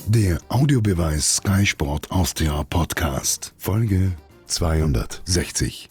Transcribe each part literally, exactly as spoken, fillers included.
Der Audiobeweis Sky Sport Austria Podcast, Folge zweihundertsechzig.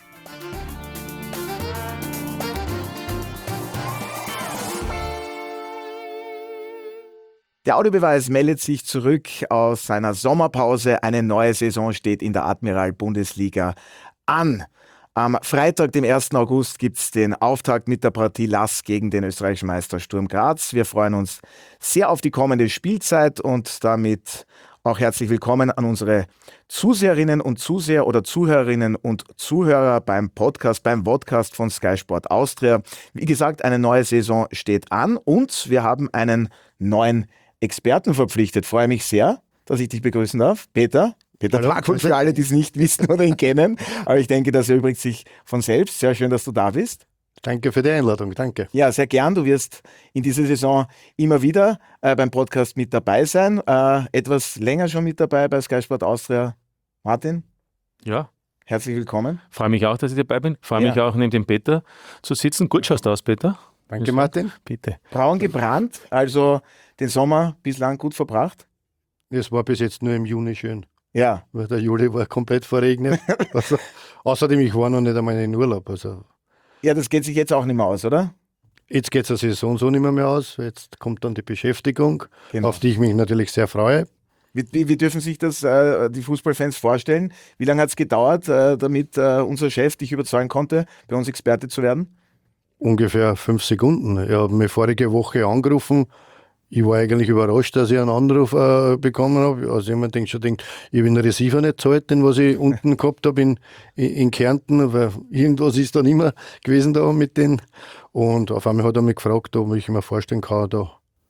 Der Audiobeweis meldet sich zurück aus seiner Sommerpause. Eine neue Saison steht in der Admiral-Bundesliga an. Am Freitag, dem ersten August, gibt es den Auftakt mit der Partie Lask gegen den österreichischen Meister Sturm Graz. Wir freuen uns sehr auf die kommende Spielzeit und damit auch herzlich willkommen an unsere Zuseherinnen und Zuseher oder Zuhörerinnen und Zuhörer beim Podcast, beim Podcast von Sky Sport Austria. Wie gesagt, eine neue Saison steht an und wir haben einen neuen Experten verpflichtet. Freue mich sehr, dass ich dich begrüßen darf. Peter. Peter Parkholt, für alle, die es nicht wissen oder ihn kennen. Aber ich denke, das erübrigt sich von selbst. Sehr schön, dass du da bist. Danke für die Einladung, danke. Ja, sehr gern. Du wirst in dieser Saison immer wieder äh, beim Podcast mit dabei sein. Äh, etwas länger schon mit dabei bei Sky Sport Austria. Martin? Ja. Herzlich willkommen. Freue mich auch, dass ich dabei bin. Freue Ja. mich auch, neben dem Peter zu sitzen. Gut schaust du aus, Peter. Danke, Martin. Bitte. Braun gebrannt, also den Sommer bislang gut verbracht? Es war bis jetzt nur im Juni schön, Ja. weil der Juli war komplett verregnet. Also, außerdem, ich war noch nicht einmal in Urlaub. Also, Ja, das geht sich jetzt auch nicht mehr aus, oder? jetzt geht es der Saison so nicht mehr, mehr aus. Jetzt kommt dann die Beschäftigung, Genau. auf die ich mich natürlich sehr freue. Wie, wie, wie dürfen sich das äh, die Fußballfans vorstellen? Wie lange hat es gedauert, äh, damit äh, unser Chef dich überzeugen konnte, bei uns Experte zu werden? Ungefähr fünf Sekunden. Ich habe mich vorige Woche angerufen. Ich war eigentlich überrascht, dass ich einen Anruf äh, bekommen habe. Also jemand denkt schon, denkt, ich habe den Receiver nicht gezahlt, den was ich unten gehabt habe in, in, in Kärnten, weil irgendwas ist dann immer gewesen da mit denen. Und auf einmal hat er mich gefragt, ob ich mir vorstellen kann, da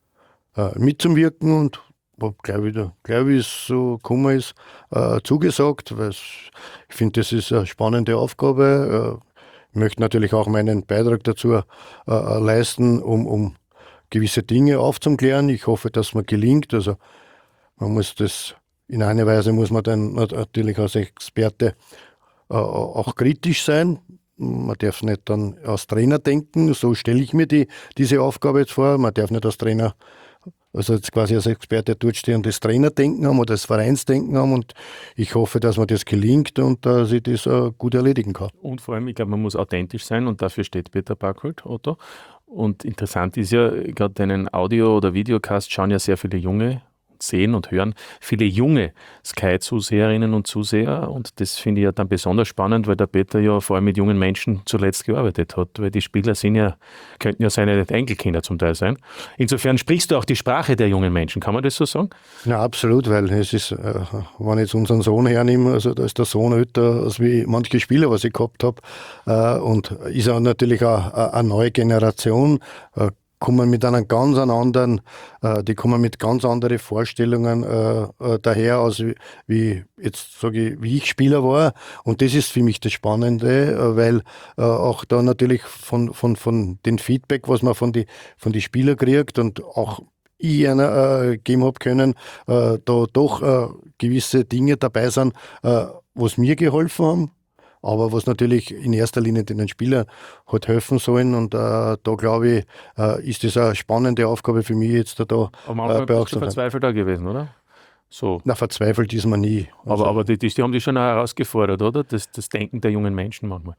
äh, mitzuwirken, und habe gleich wieder, gleich wie es so gekommen ist, äh, zugesagt, weil es, ich finde, das ist eine spannende Aufgabe. Äh, ich möchte natürlich auch meinen Beitrag dazu äh, leisten, um, um gewisse Dinge aufzuklären. Ich hoffe, dass mir gelingt. Also man muss das, in einer Weise muss man dann natürlich als Experte äh, auch kritisch sein. Man darf nicht dann als Trainer denken, so stelle ich mir die, diese Aufgabe jetzt vor. Man darf nicht als Trainer, also jetzt quasi als Experte dort stehen und das Trainerdenken haben oder das Vereinsdenken haben, und ich hoffe, dass mir das gelingt und dass ich das äh, gut erledigen kann. Und vor allem, ich glaube, man muss authentisch sein und dafür steht Peter Parkholt, Otto. Und interessant ist ja, gerade deinen Audio- oder Videocast schauen ja sehr viele Junge, sehen und hören viele junge Sky-Zuseherinnen und Zuseher, und das finde ich ja dann besonders spannend, weil der Peter ja vor allem mit jungen Menschen zuletzt gearbeitet hat, weil die Spieler sind ja, könnten ja seine Enkelkinder zum Teil sein. Insofern sprichst du auch die Sprache der jungen Menschen, kann man das so sagen? Ja, absolut, weil es ist, äh, wenn ich jetzt unseren Sohn hernehme, also da ist der Sohn älter als wie manche Spieler, was ich gehabt habe, äh, und ist auch natürlich auch eine neue Generation, äh, kommen mit einer ganz anderen, äh, die kommen mit ganz anderen Vorstellungen äh, äh, daher, aus wie, wie jetzt sage ich, wie ich Spieler war, und das ist für mich das Spannende, äh, weil äh, auch da natürlich von von von den Feedback, was man von die von die Spieler kriegt, und auch ich einer äh, geben habe können, äh, da doch äh, gewisse Dinge dabei sind, äh, was mir geholfen haben, aber was natürlich in erster Linie den Spielern hat helfen sollen. Und äh, da glaube ich, äh, ist das eine spannende Aufgabe für mich jetzt da. da Aber manchmal äh, bist du verzweifelt da gewesen, oder? So. Na, verzweifelt ist man nie. Also, Aber, aber die, die, die haben dich schon auch herausgefordert, oder? Das, das Denken der jungen Menschen manchmal.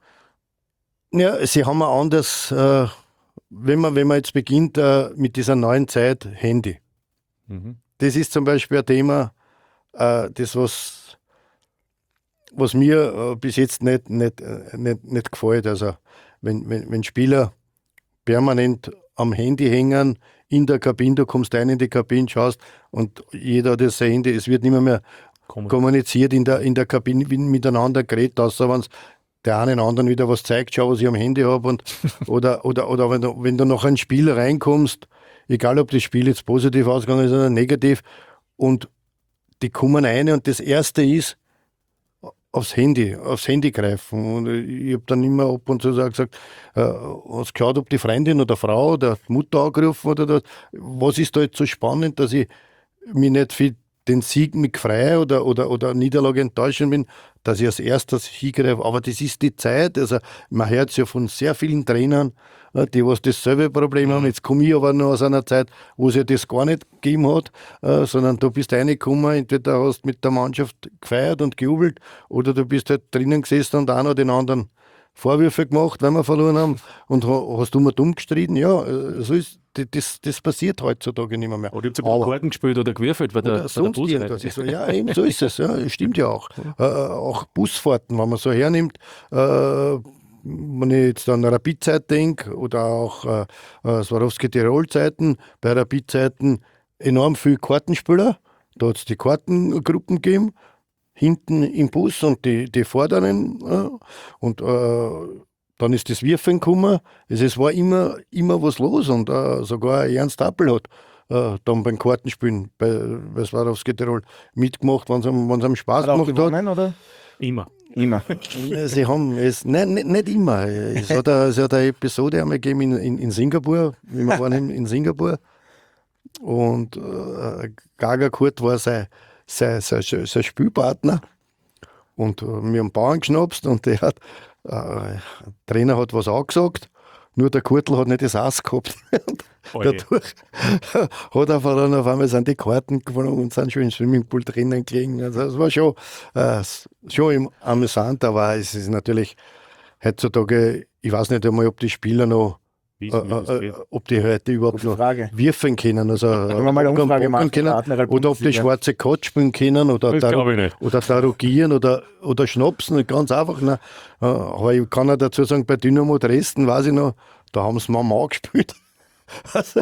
ja, sie haben ein anders, äh, wenn, man, wenn man jetzt beginnt äh, mit dieser neuen Zeit, Handy. Mhm. Das ist zum Beispiel ein Thema, äh, das was was mir äh, bis jetzt nicht, nicht, äh, nicht, nicht gefällt. Also wenn, wenn, wenn Spieler permanent am Handy hängen, in der Kabine, du kommst rein in die Kabine, schaust, und jeder hat das Handy, es wird nicht mehr, mehr kommuniziert in der, in der Kabine miteinander geredet, außer wenn der einen anderen wieder was zeigt, schau, was ich am Handy habe. Und, oder oder, oder wenn, du, wenn du nach einem Spiel reinkommst, egal ob das Spiel jetzt positiv ausgegangen ist oder negativ, und die kommen rein, und das Erste ist, aufs Handy, aufs Handy greifen. Und ich habe dann immer ab und zu gesagt, äh, hast geschaut, ob die Freundin oder Frau oder die Mutter angerufen oder das. Was ist da jetzt so spannend, dass ich mich nicht für den Sieg mit frei oder, oder, oder Niederlage enttäuschen bin, dass ich als erstes hingreife. Aber das ist die Zeit. Also man hört es ja von sehr vielen Trainern, die was dasselbe Problem haben. Jetzt komme ich aber noch aus einer Zeit, wo es ja das gar nicht gegeben hat, äh, sondern du bist reingekommen, entweder hast mit der Mannschaft gefeiert und gejubelt oder du bist halt drinnen gesessen und einer den anderen Vorwürfe gemacht, weil wir verloren haben und hast du mal dumm gestritten. Ja, so ist, das, das passiert heutzutage nicht mehr. mehr. Oder ihr habt sogar Karten gespielt oder gewürfelt, weil der, oder weil der sonst Bus irgendwas. So, ja, eben so ist es. Ja, stimmt ja auch. Äh, auch Busfahrten, wenn man so hernimmt, äh, wenn ich jetzt an Rapid-Zeit denke oder auch äh, Swarovski-Tirol-Zeiten, bei Rapid-Zeiten enorm viele Kartenspieler. Da hat es die Kartengruppen gegeben, hinten im Bus und die, die Vorderen. Äh, und äh, dann ist das Wirfen gekommen. Also es war immer, immer was los und äh, sogar Ernst Appel hat äh, dann beim Kartenspielen bei, bei Swarovski Tirol mitgemacht, wenn es am Spaß Hat er auch gemacht gewonnen, hat. oder? Immer. Immer. Sie haben es, nein, nicht, nicht immer. Es hat, eine, es hat eine Episode einmal gegeben in, in, in Singapur. Wir waren in, in Singapur und äh, Gaga Kurt war sein, sein, sein, sein Spielpartner. Und äh, wir haben Bauern geschnapst und der, hat, äh, der Trainer hat was angesagt, nur der Kurtl hat nicht das Ass gehabt. Dadurch hat er dann auf einmal sind die Karten geflogen und sind schon im Swimmingpool drinnen gelegen. Also es war schon, äh, schon amüsant, aber es ist natürlich heutzutage, ich weiß nicht einmal, ob die Spieler noch, äh, äh, ob die heute überhaupt noch wirfen können, also wir mal eine Umfrage machen können, oder ob die schwarze Kott spielen können oder, dar- oder darugieren oder, oder schnapsen, ganz einfach. Ne? Aber ich kann auch dazu sagen, bei Dynamo Dresden weiß ich noch, da haben sie Mama gespielt. Also,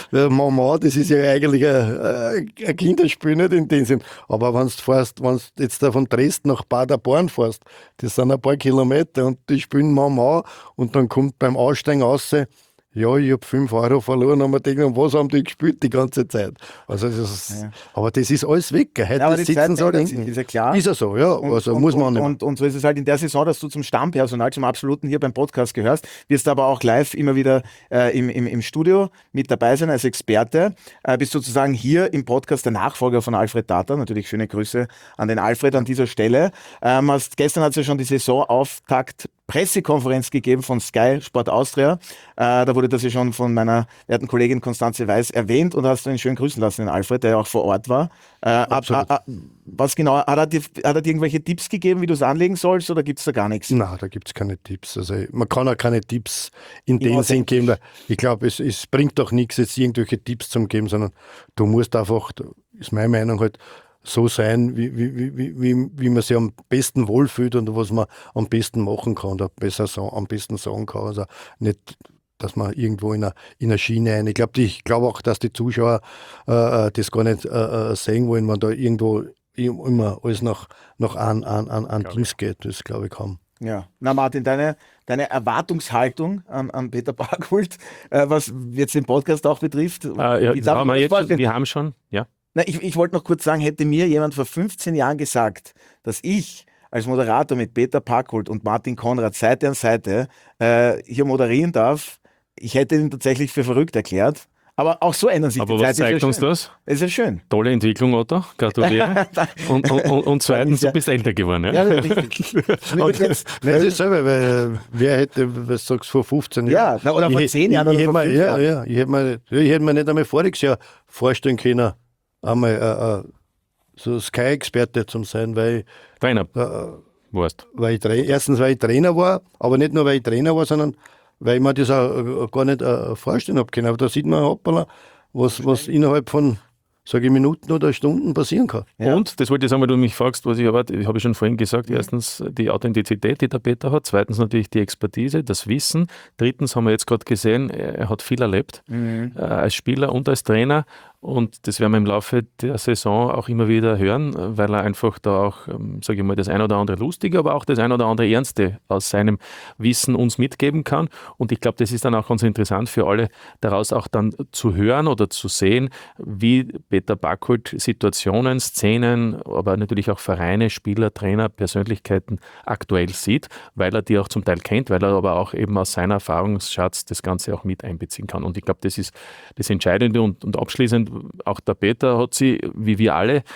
Mama, das ist ja eigentlich ein, ein Kinderspiel, nicht in dem Sinn. Aber wenn du fährst, wenn du jetzt da von Dresden nach Paderborn fährst, das sind ein paar Kilometer und die spielen Mama und dann kommt beim Aussteigen raus, ja, ich habe fünf Euro verloren, und man denkt, was haben die gespielt die ganze Zeit? Also das ist, ja. Aber das ist alles weg. Heute ja, aber die sitzen sie alle. Ist ja klar. Ist ja so, ja. Und, also und, muss man und, und, und so ist es halt in der Saison, dass du zum Stammpersonal, zum Absoluten hier beim Podcast gehörst, wirst aber auch live immer wieder äh, im, im, im Studio mit dabei sein als Experte. Äh, bist sozusagen hier im Podcast der Nachfolger von Alfred Tata. Natürlich schöne Grüße an den Alfred an dieser Stelle. Ähm, hast, gestern hat es ja schon die Saisonauftakt Pressekonferenz gegeben von Sky Sport Austria. Äh, da wurde das ja schon von meiner werten Kollegin Konstanze Weiß erwähnt und hast du ihn schön grüßen lassen, den Alfred, der ja auch vor Ort war. Äh, Absolut. ab, ab, was genau, hat er, dir, hat er dir irgendwelche Tipps gegeben, wie du es anlegen sollst, oder gibt es da gar nichts? Nein, da gibt es keine Tipps. Also man kann auch keine Tipps in dem Sinn geben. Weil ich glaube, es, es bringt doch nichts, jetzt irgendwelche Tipps zu geben, sondern du musst einfach, ist meine Meinung halt, so sein, wie, wie, wie, wie, wie man sich am besten wohlfühlt und was man am besten machen kann oder besser so, am besten sagen kann. Also nicht, dass man irgendwo in eine, in eine Schiene ein. Ich glaube ich glaub auch, dass die Zuschauer äh, das gar nicht äh, sehen wollen, wenn da irgendwo immer alles nach, nach an, an, an, an Dings geht. Das glaube ich kaum. Ja, na Martin, deine, deine Erwartungshaltung an, an Peter Parkholt, äh, was jetzt den Podcast auch betrifft. Äh, ja, haben wir, jetzt, wir haben schon, ja. Na, ich, ich wollte noch kurz sagen, hätte mir jemand vor fünfzehn Jahren gesagt, dass ich als Moderator mit Peter Parkholt und Martin Konrad Seite an Seite äh, hier moderieren darf, ich hätte ihn tatsächlich für verrückt erklärt. Aber auch so ändern sich Aber die was Zeiten. zeigt uns das? Es ist ja schön. Tolle Entwicklung, Otto. Gratuliere. und, und, und, und zweitens, du bist älter geworden. Ja, ja richtig. Das ist selber, weil wer hätte, was sagst du, vor fünfzehn Jahren? Ja, oder vor zehn Jahren oder vor fünf Jahren. Ja, ja, ich hätte mir, ich hätte mir nicht einmal voriges Jahr vorstellen können, einmal äh, äh, so Sky-Experte zu sein, weil, Trainer äh, warst. Weil ich, erstens, weil ich Trainer war, aber nicht nur, weil ich Trainer war, sondern weil ich mir das auch äh, gar nicht äh, vorstellen habe können. Aber da sieht man, hoppala, was, was innerhalb von, sage ich, Minuten oder Stunden passieren kann. Ja. Und, das wollte ich sagen, weil du mich fragst, was ich erwarte, ich habe schon vorhin gesagt, mhm. erstens die Authentizität, die der Peter hat, zweitens natürlich die Expertise, das Wissen, drittens haben wir jetzt gerade gesehen, er hat viel erlebt, mhm. äh, als Spieler und als Trainer. Und das werden wir im Laufe der Saison auch immer wieder hören, weil er einfach da auch, sage ich mal, das ein oder andere Lustige, aber auch das ein oder andere Ernste aus seinem Wissen uns mitgeben kann. Und ich glaube, das ist dann auch ganz interessant für alle, daraus auch dann zu hören oder zu sehen, wie Peter Parkholt Situationen, Szenen, aber natürlich auch Vereine, Spieler, Trainer, Persönlichkeiten aktuell sieht, weil er die auch zum Teil kennt, weil er aber auch eben aus seinem Erfahrungsschatz das Ganze auch mit einbeziehen kann. Und ich glaube, das ist das Entscheidende und, und abschließend. Auch der Peter hat sie, wie wir alle,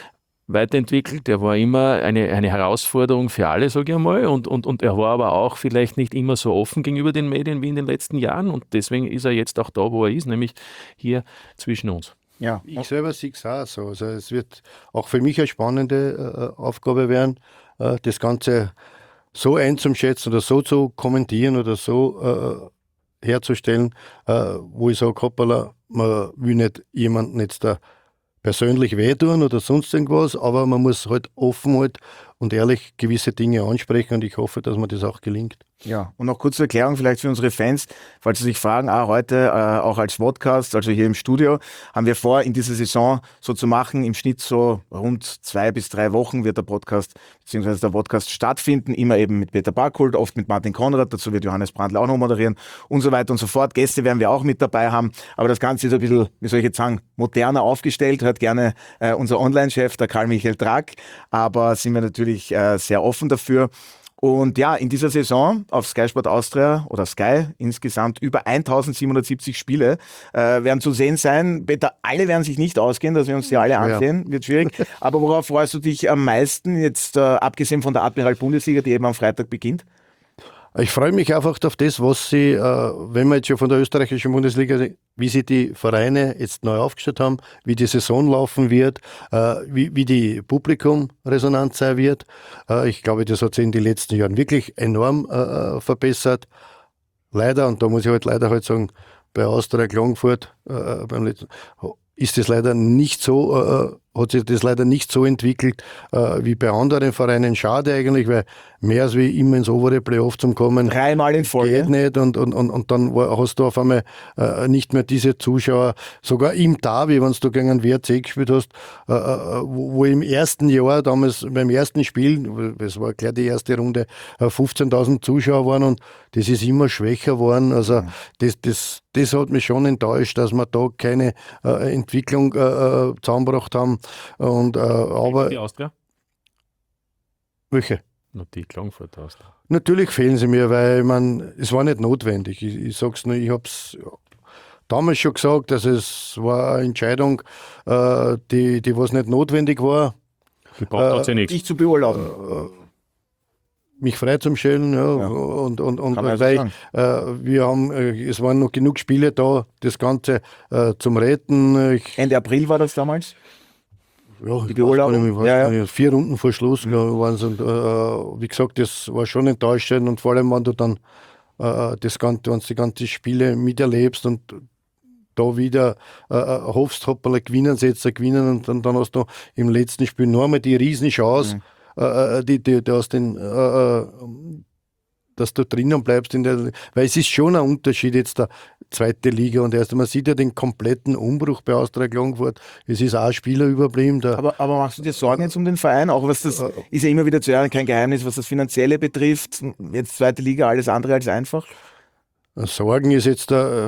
weiterentwickelt. Er war immer eine, eine Herausforderung für alle, sage ich einmal. Und, und, und er war aber auch vielleicht nicht immer so offen gegenüber den Medien wie in den letzten Jahren. Und deswegen ist er jetzt auch da, wo er ist, nämlich hier zwischen uns. Ja. Ich selber sehe es auch so. Also es wird auch für mich eine spannende äh, Aufgabe werden, äh, das Ganze so einzuschätzen oder so zu kommentieren oder so äh, herzustellen, äh, wo ich sage, hoppala, man will nicht jemanden jetzt da persönlich wehtun oder sonst irgendwas, aber man muss halt offen halt und ehrlich gewisse Dinge ansprechen und ich hoffe, dass mir das auch gelingt. Ja, und noch kurze Erklärung vielleicht für unsere Fans, falls sie sich fragen, ah, heute äh, auch als Podcast, also hier im Studio, haben wir vor, in dieser Saison so zu machen, im Schnitt so rund zwei bis drei Wochen wird der Podcast, beziehungsweise der Podcast stattfinden, immer eben mit Peter Barkholt, oft mit Martin Konrad, dazu wird Johannes Brandl auch noch moderieren und so weiter und so fort. Gäste werden wir auch mit dabei haben, aber das Ganze ist ein bisschen, wie soll ich jetzt sagen, moderner aufgestellt, hört gerne äh, unser Online-Chef, der Karl-Michael Track, aber sind wir natürlich äh, sehr offen dafür. Und ja, in dieser Saison auf Sky Sport Austria oder Sky insgesamt über eintausendsiebenhundertsiebzig Spiele äh, werden zu sehen sein. Peter, alle werden sich nicht ausgehen, dass wir uns die alle ansehen, wird schwierig. Aber worauf freust du dich am meisten, jetzt äh, abgesehen von der Admiral Bundesliga, die eben am Freitag beginnt? Ich freue mich einfach auf das, was sie, äh, wenn wir jetzt schon von der österreichischen Bundesliga, wie sie die Vereine jetzt neu aufgestellt haben, wie die Saison laufen wird, äh, wie, wie die Publikumresonanz sein wird. Äh, ich glaube, das hat sich in den letzten Jahren wirklich enorm äh, verbessert. Leider, und da muss ich halt leider halt sagen, bei Austria Klagenfurt äh, beim letzten, ist das leider nicht so, äh, hat sich das leider nicht so entwickelt äh, wie bei anderen Vereinen. Schade eigentlich, weil mehr als wie immer ins obere Playoff zum kommen Dreimal in Folge. geht nicht und, und, und, und dann hast du auf einmal äh, nicht mehr diese Zuschauer, sogar im Derby, wenn du gegen einen W R C gespielt hast, äh, wo, wo im ersten Jahr, damals beim ersten Spiel, das war gleich die erste Runde, äh, fünfzehntausend Zuschauer waren und das ist immer schwächer geworden. Also mhm. das, das, das hat mich schon enttäuscht, dass wir da keine äh, Entwicklung äh, zusammengebracht haben. Und, äh, aber die Austria? Welche? Nur die Klagenfurt Austria. Natürlich fehlen sie mir, weil ich mein, es war nicht notwendig. Ich, ich sag's nur, ich habe es damals schon gesagt, dass es war eine Entscheidung, äh, die, die was nicht notwendig war. Gebraucht hat sie nichts. Dich zu beurlauben. Äh, mich frei zum Stellen, ja, Ja. und, und, und Kann man also weil sagen. äh, wir haben, äh, es waren noch genug Spiele da, das Ganze äh, zum Retten. Ich, Ende April war das damals? Ja, Die ich Beurlaubung? weiß gar nicht, ich weiß Ja, ja. gar nicht, vier Runden vor Schluss waren es. Und äh, wie gesagt, das war schon enttäuschend. Und vor allem, wenn du dann äh, das Ganze, wenn du die ganzen Spiele miterlebst und da wieder äh, hoffst, hoppala, gewinnen sie jetzt, gewinnen und dann, dann hast du im letzten Spiel noch einmal die Riesenchance, mhm. äh, die, die, die aus den äh, dass du drinnen bleibst in der, weil es ist schon ein Unterschied jetzt der zweite Liga und erst man sieht ja den kompletten Umbruch bei Austria Klagenfurt. Es ist auch ein Spieler überblieben. Der Aber, aber machst du dir Sorgen jetzt um den Verein? Auch was das ist ja immer wieder zu hören, kein Geheimnis, was das Finanzielle betrifft. Jetzt zweite Liga, alles andere als einfach. Sorgen ist jetzt da,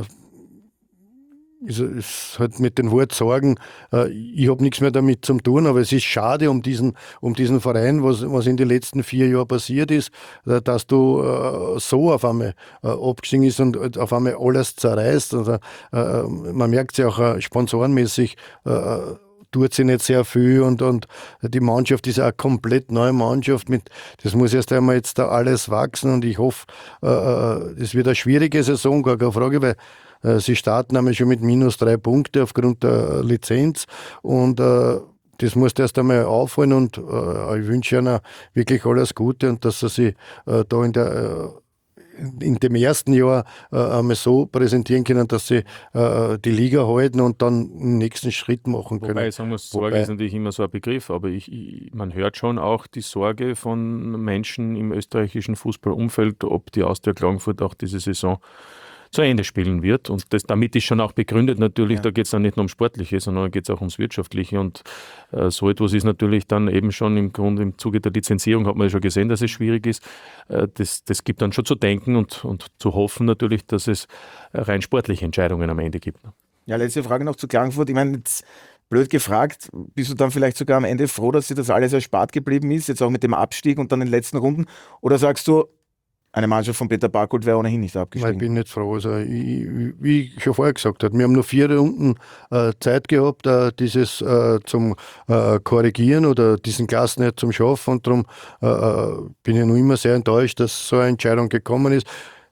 ist, ist halt mit den Wort Sorgen, äh, ich habe nichts mehr damit zu tun, aber es ist schade um diesen, um diesen Verein, was, was in den letzten vier Jahren passiert ist, äh, dass du äh, so auf einmal äh, abgestiegen ist und auf einmal alles zerreißt. Also, äh, man merkt es ja auch äh, sponsorenmäßig, äh, tut sie nicht sehr viel und, und die Mannschaft ist eine komplett neue Mannschaft. Mit, das muss erst einmal jetzt da alles wachsen und ich hoffe, äh, es wird eine schwierige Saison, gar keine Frage, weil äh, sie starten einmal schon mit minus drei Punkte aufgrund der Lizenz und äh, das muss erst einmal aufholen und äh, ich wünsche ihnen wirklich alles Gute und dass sie sich äh, da in der äh, in dem ersten Jahr äh, einmal so präsentieren können, dass sie äh, die Liga halten und dann den nächsten Schritt machen können. Wobei ich sagen muss, Sorge Wobei, ist natürlich immer so ein Begriff, aber ich, ich, man hört schon auch die Sorge von Menschen im österreichischen Fußballumfeld, ob die Austria Klagenfurt auch diese Saison zu Ende spielen wird. Und das, damit ist schon auch begründet natürlich, ja. Da geht es dann nicht nur um Sportliche, sondern geht es auch ums Wirtschaftliche. Und äh, so etwas ist natürlich dann eben schon im Grunde im Zuge der Lizenzierung, hat man ja schon gesehen, dass es schwierig ist. Äh, das, das gibt dann schon zu denken und, und zu hoffen natürlich, dass es rein sportliche Entscheidungen am Ende gibt. Ja, letzte Frage noch zu Klagenfurt. Ich meine, jetzt blöd gefragt, bist du dann vielleicht sogar am Ende froh, dass dir das alles erspart geblieben ist, jetzt auch mit dem Abstieg und dann in den letzten Runden? Oder sagst du, eine Mannschaft von Peter Barchold wäre ohnehin nicht Nein, abgestiegen. ich bin nicht froh. Also, ich, wie ich schon vorher gesagt habe, wir haben noch vier Runden äh, Zeit gehabt, äh, dieses äh, zum äh, Korrigieren oder diesen Klassenerhalt zum Schaffen. Und darum äh, bin ich noch immer sehr enttäuscht, dass so eine Entscheidung gekommen ist.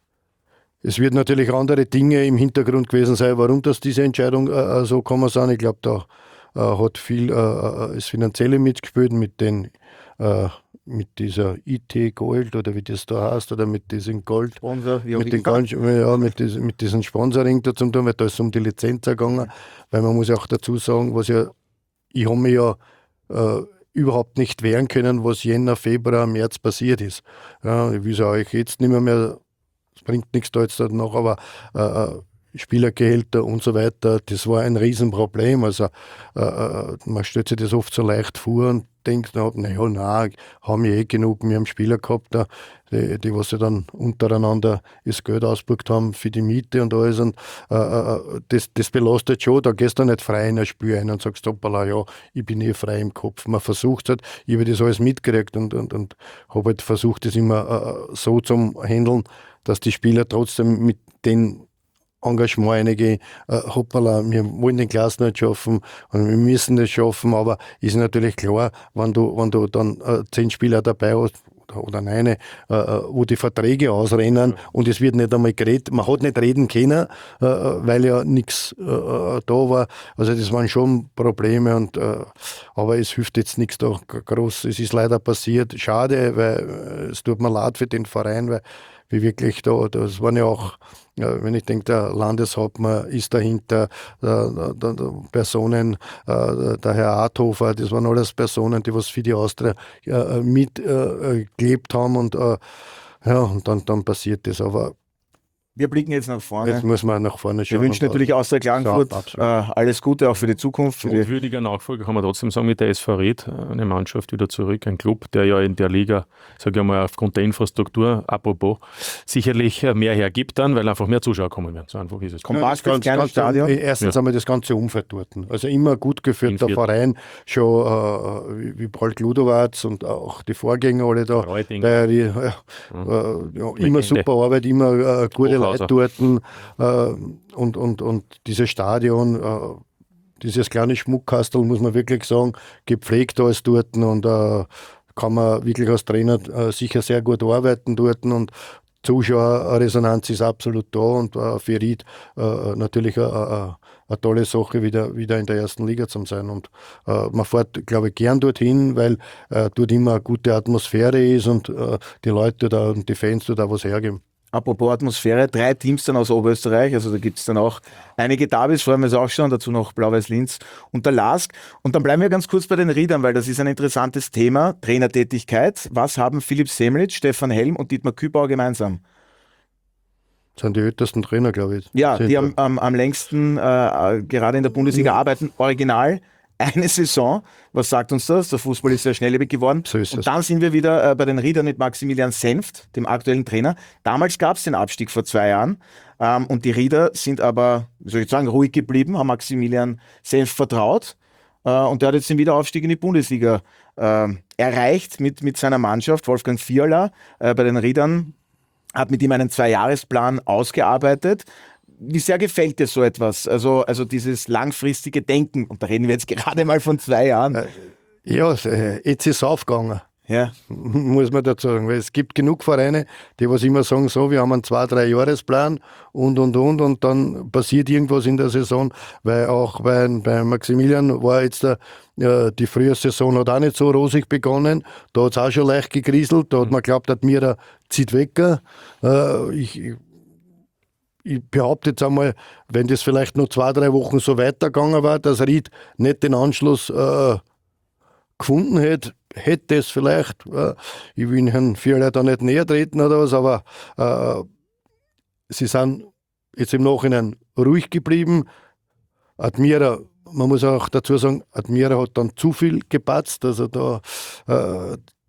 Es wird natürlich andere Dinge im Hintergrund gewesen sein, warum das diese Entscheidung äh, so gekommen sind. Ich glaube, da äh, hat viel äh, das Finanzielle mitgespielt mit den äh, mit dieser I T Gold oder wie das da heißt, oder mit diesem Gold, Sponsor, wie auch mit, den immer. ganz, ja, mit, diesem, mit diesem Sponsoring da zum tun, weil da ist es um die Lizenz gegangen, weil man muss auch dazu sagen, was ja, ich habe mir ja äh, überhaupt nicht wehren können, was Jänner, Februar, März passiert ist. Ja, ich will es euch jetzt nicht mehr, mehr, es bringt nichts da jetzt noch, aber äh, Spielergehälter und so weiter, das war ein Riesenproblem. Also äh, man stellt sich das oft so leicht vor und denkt, naja, nein, haben wir eh genug, wir haben Spieler gehabt, da, die, die was sie dann untereinander das Geld ausgebucht haben für die Miete und alles. Und äh, das, das belastet schon, da gehst du nicht frei in ein Spiel ein und sagst, hoppala, ja, ich bin eh frei im Kopf. Man versucht halt, ich habe das alles mitgekriegt und, und, und habe halt versucht, das immer äh, so zu handeln, dass die Spieler trotzdem mit den Engagement einige, äh, hoppala, wir wollen den Klassenerhalt schaffen und wir müssen das schaffen, aber ist natürlich klar, wenn du, wenn du dann äh, zehn Spieler dabei hast, oder eine, äh, wo die Verträge ausrennen ja. und es wird nicht einmal geredet, man hat nicht reden können, äh, weil ja nichts äh, da war. Also das waren schon Probleme, und, äh, aber es hilft jetzt nichts da groß. Es ist leider passiert, schade, weil äh, es tut mir leid für den Verein, weil wie wirklich da, das waren ja auch, ja, wenn ich denke, der Landeshauptmann ist dahinter, der, der, der Personen, äh, der Herr Arthofer, das waren alles Personen, die was für die Austria äh, mitgelebt äh, haben, und äh, ja, und dann, dann passiert das. Aber wir blicken jetzt nach vorne. Jetzt muss man nach vorne schauen. Wir wünschen natürlich Austria Klagenfurt äh, alles Gute, auch für die Zukunft. Für und würdiger Nachfolger kann man trotzdem sagen, mit der S V Ried, eine Mannschaft wieder zurück, ein Club, der ja in der Liga, sage ich mal, aufgrund der Infrastruktur, apropos, sicherlich mehr hergibt dann, weil einfach mehr Zuschauer kommen werden. So einfach ist es. Kompakt, ja, kleines Stadion. Erstens ja. einmal das ganze Umfeld dort. Also immer gut geführter Verein, schon äh, wie, wie Paul Gludowatz und auch die Vorgänger alle da. Der, die, äh, mhm. äh, ja, immer super Arbeit, immer äh, gute Leute dort äh, und, und, und dieses Stadion, äh, dieses kleine Schmuckkastel, muss man wirklich sagen, gepflegt alles dort, und äh, kann man wirklich als Trainer äh, sicher sehr gut arbeiten dort, und Zuschauerresonanz ist absolut da, und äh, für Ried äh, natürlich eine tolle Sache, wieder, wieder in der ersten Liga zu sein. Und äh, man fährt, glaube ich, gern dorthin, weil äh, dort immer eine gute Atmosphäre ist, und äh, die Leute da und die Fans da was hergeben. Apropos Atmosphäre, drei Teams dann aus Oberösterreich, also da gibt es dann auch einige Derbys, freuen wir uns auch schon, dazu noch Blau-Weiß-Linz und der Lask. Und dann bleiben wir ganz kurz bei den Riedern, weil das ist ein interessantes Thema, Trainertätigkeit. Was haben Philipp Semlitsch, Stefan Helm und Dietmar Kübauer gemeinsam? Das sind die ältesten Trainer, glaube ich. Ja, die am, am, am längsten äh, gerade in der Bundesliga ja. arbeiten, original. Eine Saison, was sagt uns das? Der Fußball ist sehr schnelllebig geworden. So ist und es. Dann sind wir wieder äh, bei den Riedern mit Maximilian Senft, dem aktuellen Trainer. Damals gab es den Abstieg vor zwei Jahren ähm, und die Rieder sind aber, wie soll ich sagen, ruhig geblieben, haben Maximilian Senft vertraut äh, und der hat jetzt den Wiederaufstieg in die Bundesliga äh, erreicht mit, mit seiner Mannschaft. Wolfgang Fiala äh, bei den Riedern hat mit ihm einen Zwei-Jahres-Plan ausgearbeitet. Wie sehr gefällt dir so etwas? Also, also dieses langfristige Denken, und da reden wir jetzt gerade mal von zwei Jahren. Ja, jetzt ist es aufgegangen. Ja. Muss man dazu sagen. Weil es gibt genug Vereine, die was immer sagen, so, wir haben einen Zwei-, Drei-Jahresplan und, und, und, und dann passiert irgendwas in der Saison, weil auch bei, bei Maximilian war jetzt der, ja, die frühe Saison hat auch nicht so rosig begonnen, da hat es auch schon leicht gegrieselt, da hat man geglaubt, dass mir zieht weg. Äh, ich, Ich behaupte jetzt einmal, wenn das vielleicht noch zwei, drei Wochen so weitergegangen war, dass Ried nicht den Anschluss äh, gefunden hätte, hätte es vielleicht, äh, ich will Herrn Fiala da nicht näher treten oder was, aber äh, sie sind jetzt im Nachhinein ruhig geblieben. Admira, man muss auch dazu sagen, Admira hat dann zu viel gepatzt, also da äh,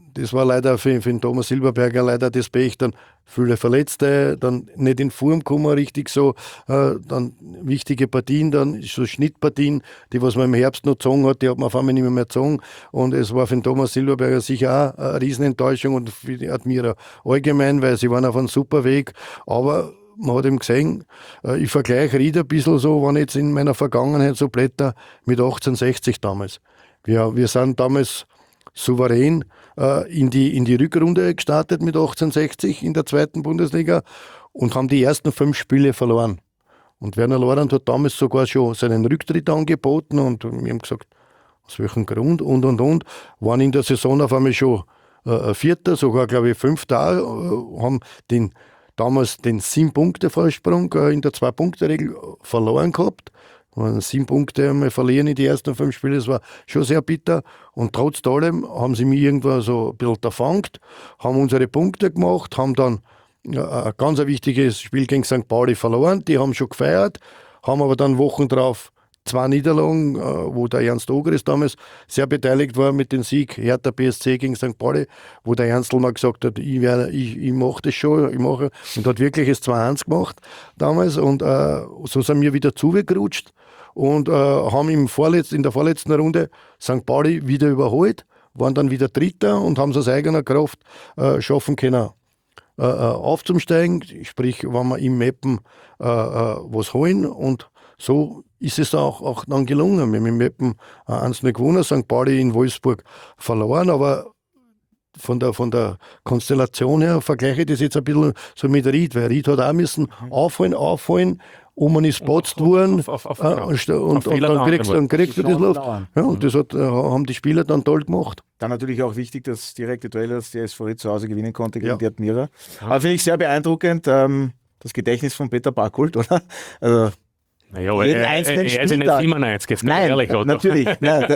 das war leider für, für den Thomas Silberberger leider das Pech, dann viele Verletzte, dann nicht in Form gekommen, richtig so, äh, dann wichtige Partien, dann so Schnittpartien, die was man im Herbst noch gezogen hat, die hat man auf einmal nicht mehr, mehr gezogen und es war für den Thomas Silberberger sicher auch eine Riesenenttäuschung und für die Admira allgemein, weil sie waren auf einem super Weg, aber man hat eben gesehen, ich vergleiche Ried ein bisschen so, wenn ich jetzt in meiner Vergangenheit so blätter, mit achtzehnhundertsechzig damals. Wir, wir sind damals souverän äh, in, die, in die Rückrunde gestartet mit achtzehnhundertsechzig in der zweiten Bundesliga und haben die ersten fünf Spiele verloren. Und Werner Lorand hat damals sogar schon seinen Rücktritt angeboten und wir haben gesagt, aus welchem Grund und und und. Waren in der Saison auf einmal schon äh, Vierter, sogar glaube ich Fünfter, äh, haben den damals den sieben-Punkte-Vorsprung äh, in der Zwei-Punkte-Regel verloren gehabt. Sieben Punkte einmal verlieren in die ersten fünf Spiele, das war schon sehr bitter. Und trotz allem haben sie mich irgendwo so ein bisschen erfangt, haben unsere Punkte gemacht, haben dann ja, ein ganz wichtiges Spiel gegen Sankt Pauli verloren. Die haben schon gefeiert, haben aber dann Wochen drauf zwei Niederlagen, wo der Ernst Ogris damals sehr beteiligt war mit dem Sieg Hertha B S C gegen Sankt Pauli, wo der Ernstl mal gesagt hat, ich, werde, ich, ich mache das schon, ich mache, und hat wirklich das zwei eins gemacht damals und äh, so sind wir wieder zugerutscht und äh, haben im Vorletz-, in der vorletzten Runde Sankt Pauli wieder überholt, waren dann wieder Dritter und haben es aus eigener Kraft äh, schaffen können, äh, aufzusteigen, sprich, wenn wir im Mappen äh, äh, was holen und so ist es auch, auch dann gelungen. Wir haben im Meppen eins null gewonnen, Sankt Pauli in Wolfsburg verloren, aber von der, von der Konstellation her vergleiche ich das jetzt ein bisschen so mit Ried, weil Ried hat auch müssen aufholen, aufholen, um man ist gepatzt worden auf, auf, auf, äh, und, und, und dann kriegst, dann kriegst du das Luft. Ja, und das hat, haben die Spieler dann toll gemacht. Dann natürlich auch wichtig, dass direkte Duelle, dass der S V Ried zu Hause gewinnen konnte gegen Ja. die Admira. Aber finde ich sehr beeindruckend, ähm, das Gedächtnis von Peter Barkholt, oder? Also, Naja, jeden er, er, einzelnen er ist ja nicht Spieltag. siebenundneunzig, jetzt ganz Nein, ehrlich. Oder? natürlich. Nein,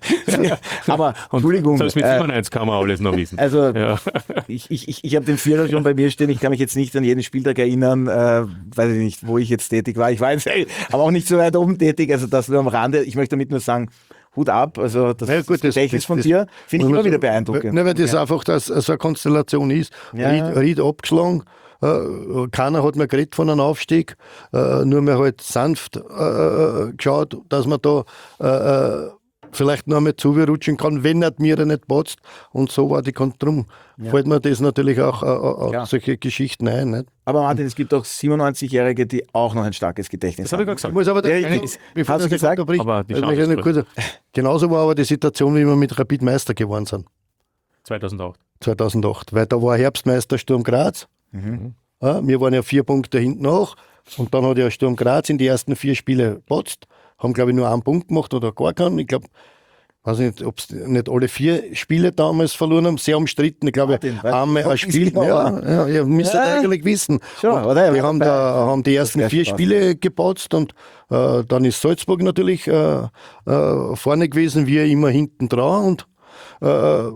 aber, Entschuldigung. Selbst mit äh, siebenundneunzig kann man alles noch wissen. Also, Ja. ich, ich, ich, ich habe den Vierer schon bei mir stehen. Ich kann mich jetzt nicht an jeden Spieltag erinnern, äh, weiß ich nicht, wo ich jetzt tätig war. Ich war jetzt aber auch nicht so weit oben tätig, also das nur am Rande. Ich möchte damit nur sagen, Hut ab, also das, Ja, gut, das Gedächtnis das- von das- dir finde ich immer Also, wieder beeindruckend. Ne, weil das einfach das, so eine Konstellation ist. Ja. Ried, Ried abgeschlagen, äh, keiner hat mehr geredet von einem Aufstieg, äh, nur mehr halt sanft äh, geschaut, dass man da äh, vielleicht noch einmal zurutschen kann, wenn Admira nicht patzt. Und so war die Kon- drum fällt mir das natürlich auch, äh, auch Klar. solche Geschichten ein. Nicht? Aber Martin, es gibt auch siebenundneunzigjährige, die auch noch ein starkes Gedächtnis Das habe ich haben. gerade gesagt. Ich muss aber Ja, der, ich- bevor hast du das gesagt? unterbricht, Aber die also Chance möchte ich ist noch kurz- genauso war aber die Situation, wie wir mit Rapid Meister geworden sind. zweitausendacht. zweitausendacht, weil da war Herbstmeister Sturm Graz. Ja, wir waren ja vier Punkte hinten nach und dann hat ja Sturm Graz in die ersten vier Spiele gepatzt, haben glaube ich nur einen Punkt gemacht oder gar keinen. Ich glaube, weiß nicht, ob es nicht alle vier Spiele damals verloren haben, sehr umstritten. Ich glaube, Martin, weißt einmal du, ein wie's Spiel, genau ja, war? ja, ihr müsst Ja. das eigentlich wissen. Schon, Und oder? Wir haben, da, haben die ersten wär vier Spaß. Spiele gepatzt und äh, dann ist Salzburg natürlich äh, äh, vorne gewesen, wir immer hinten dran und äh,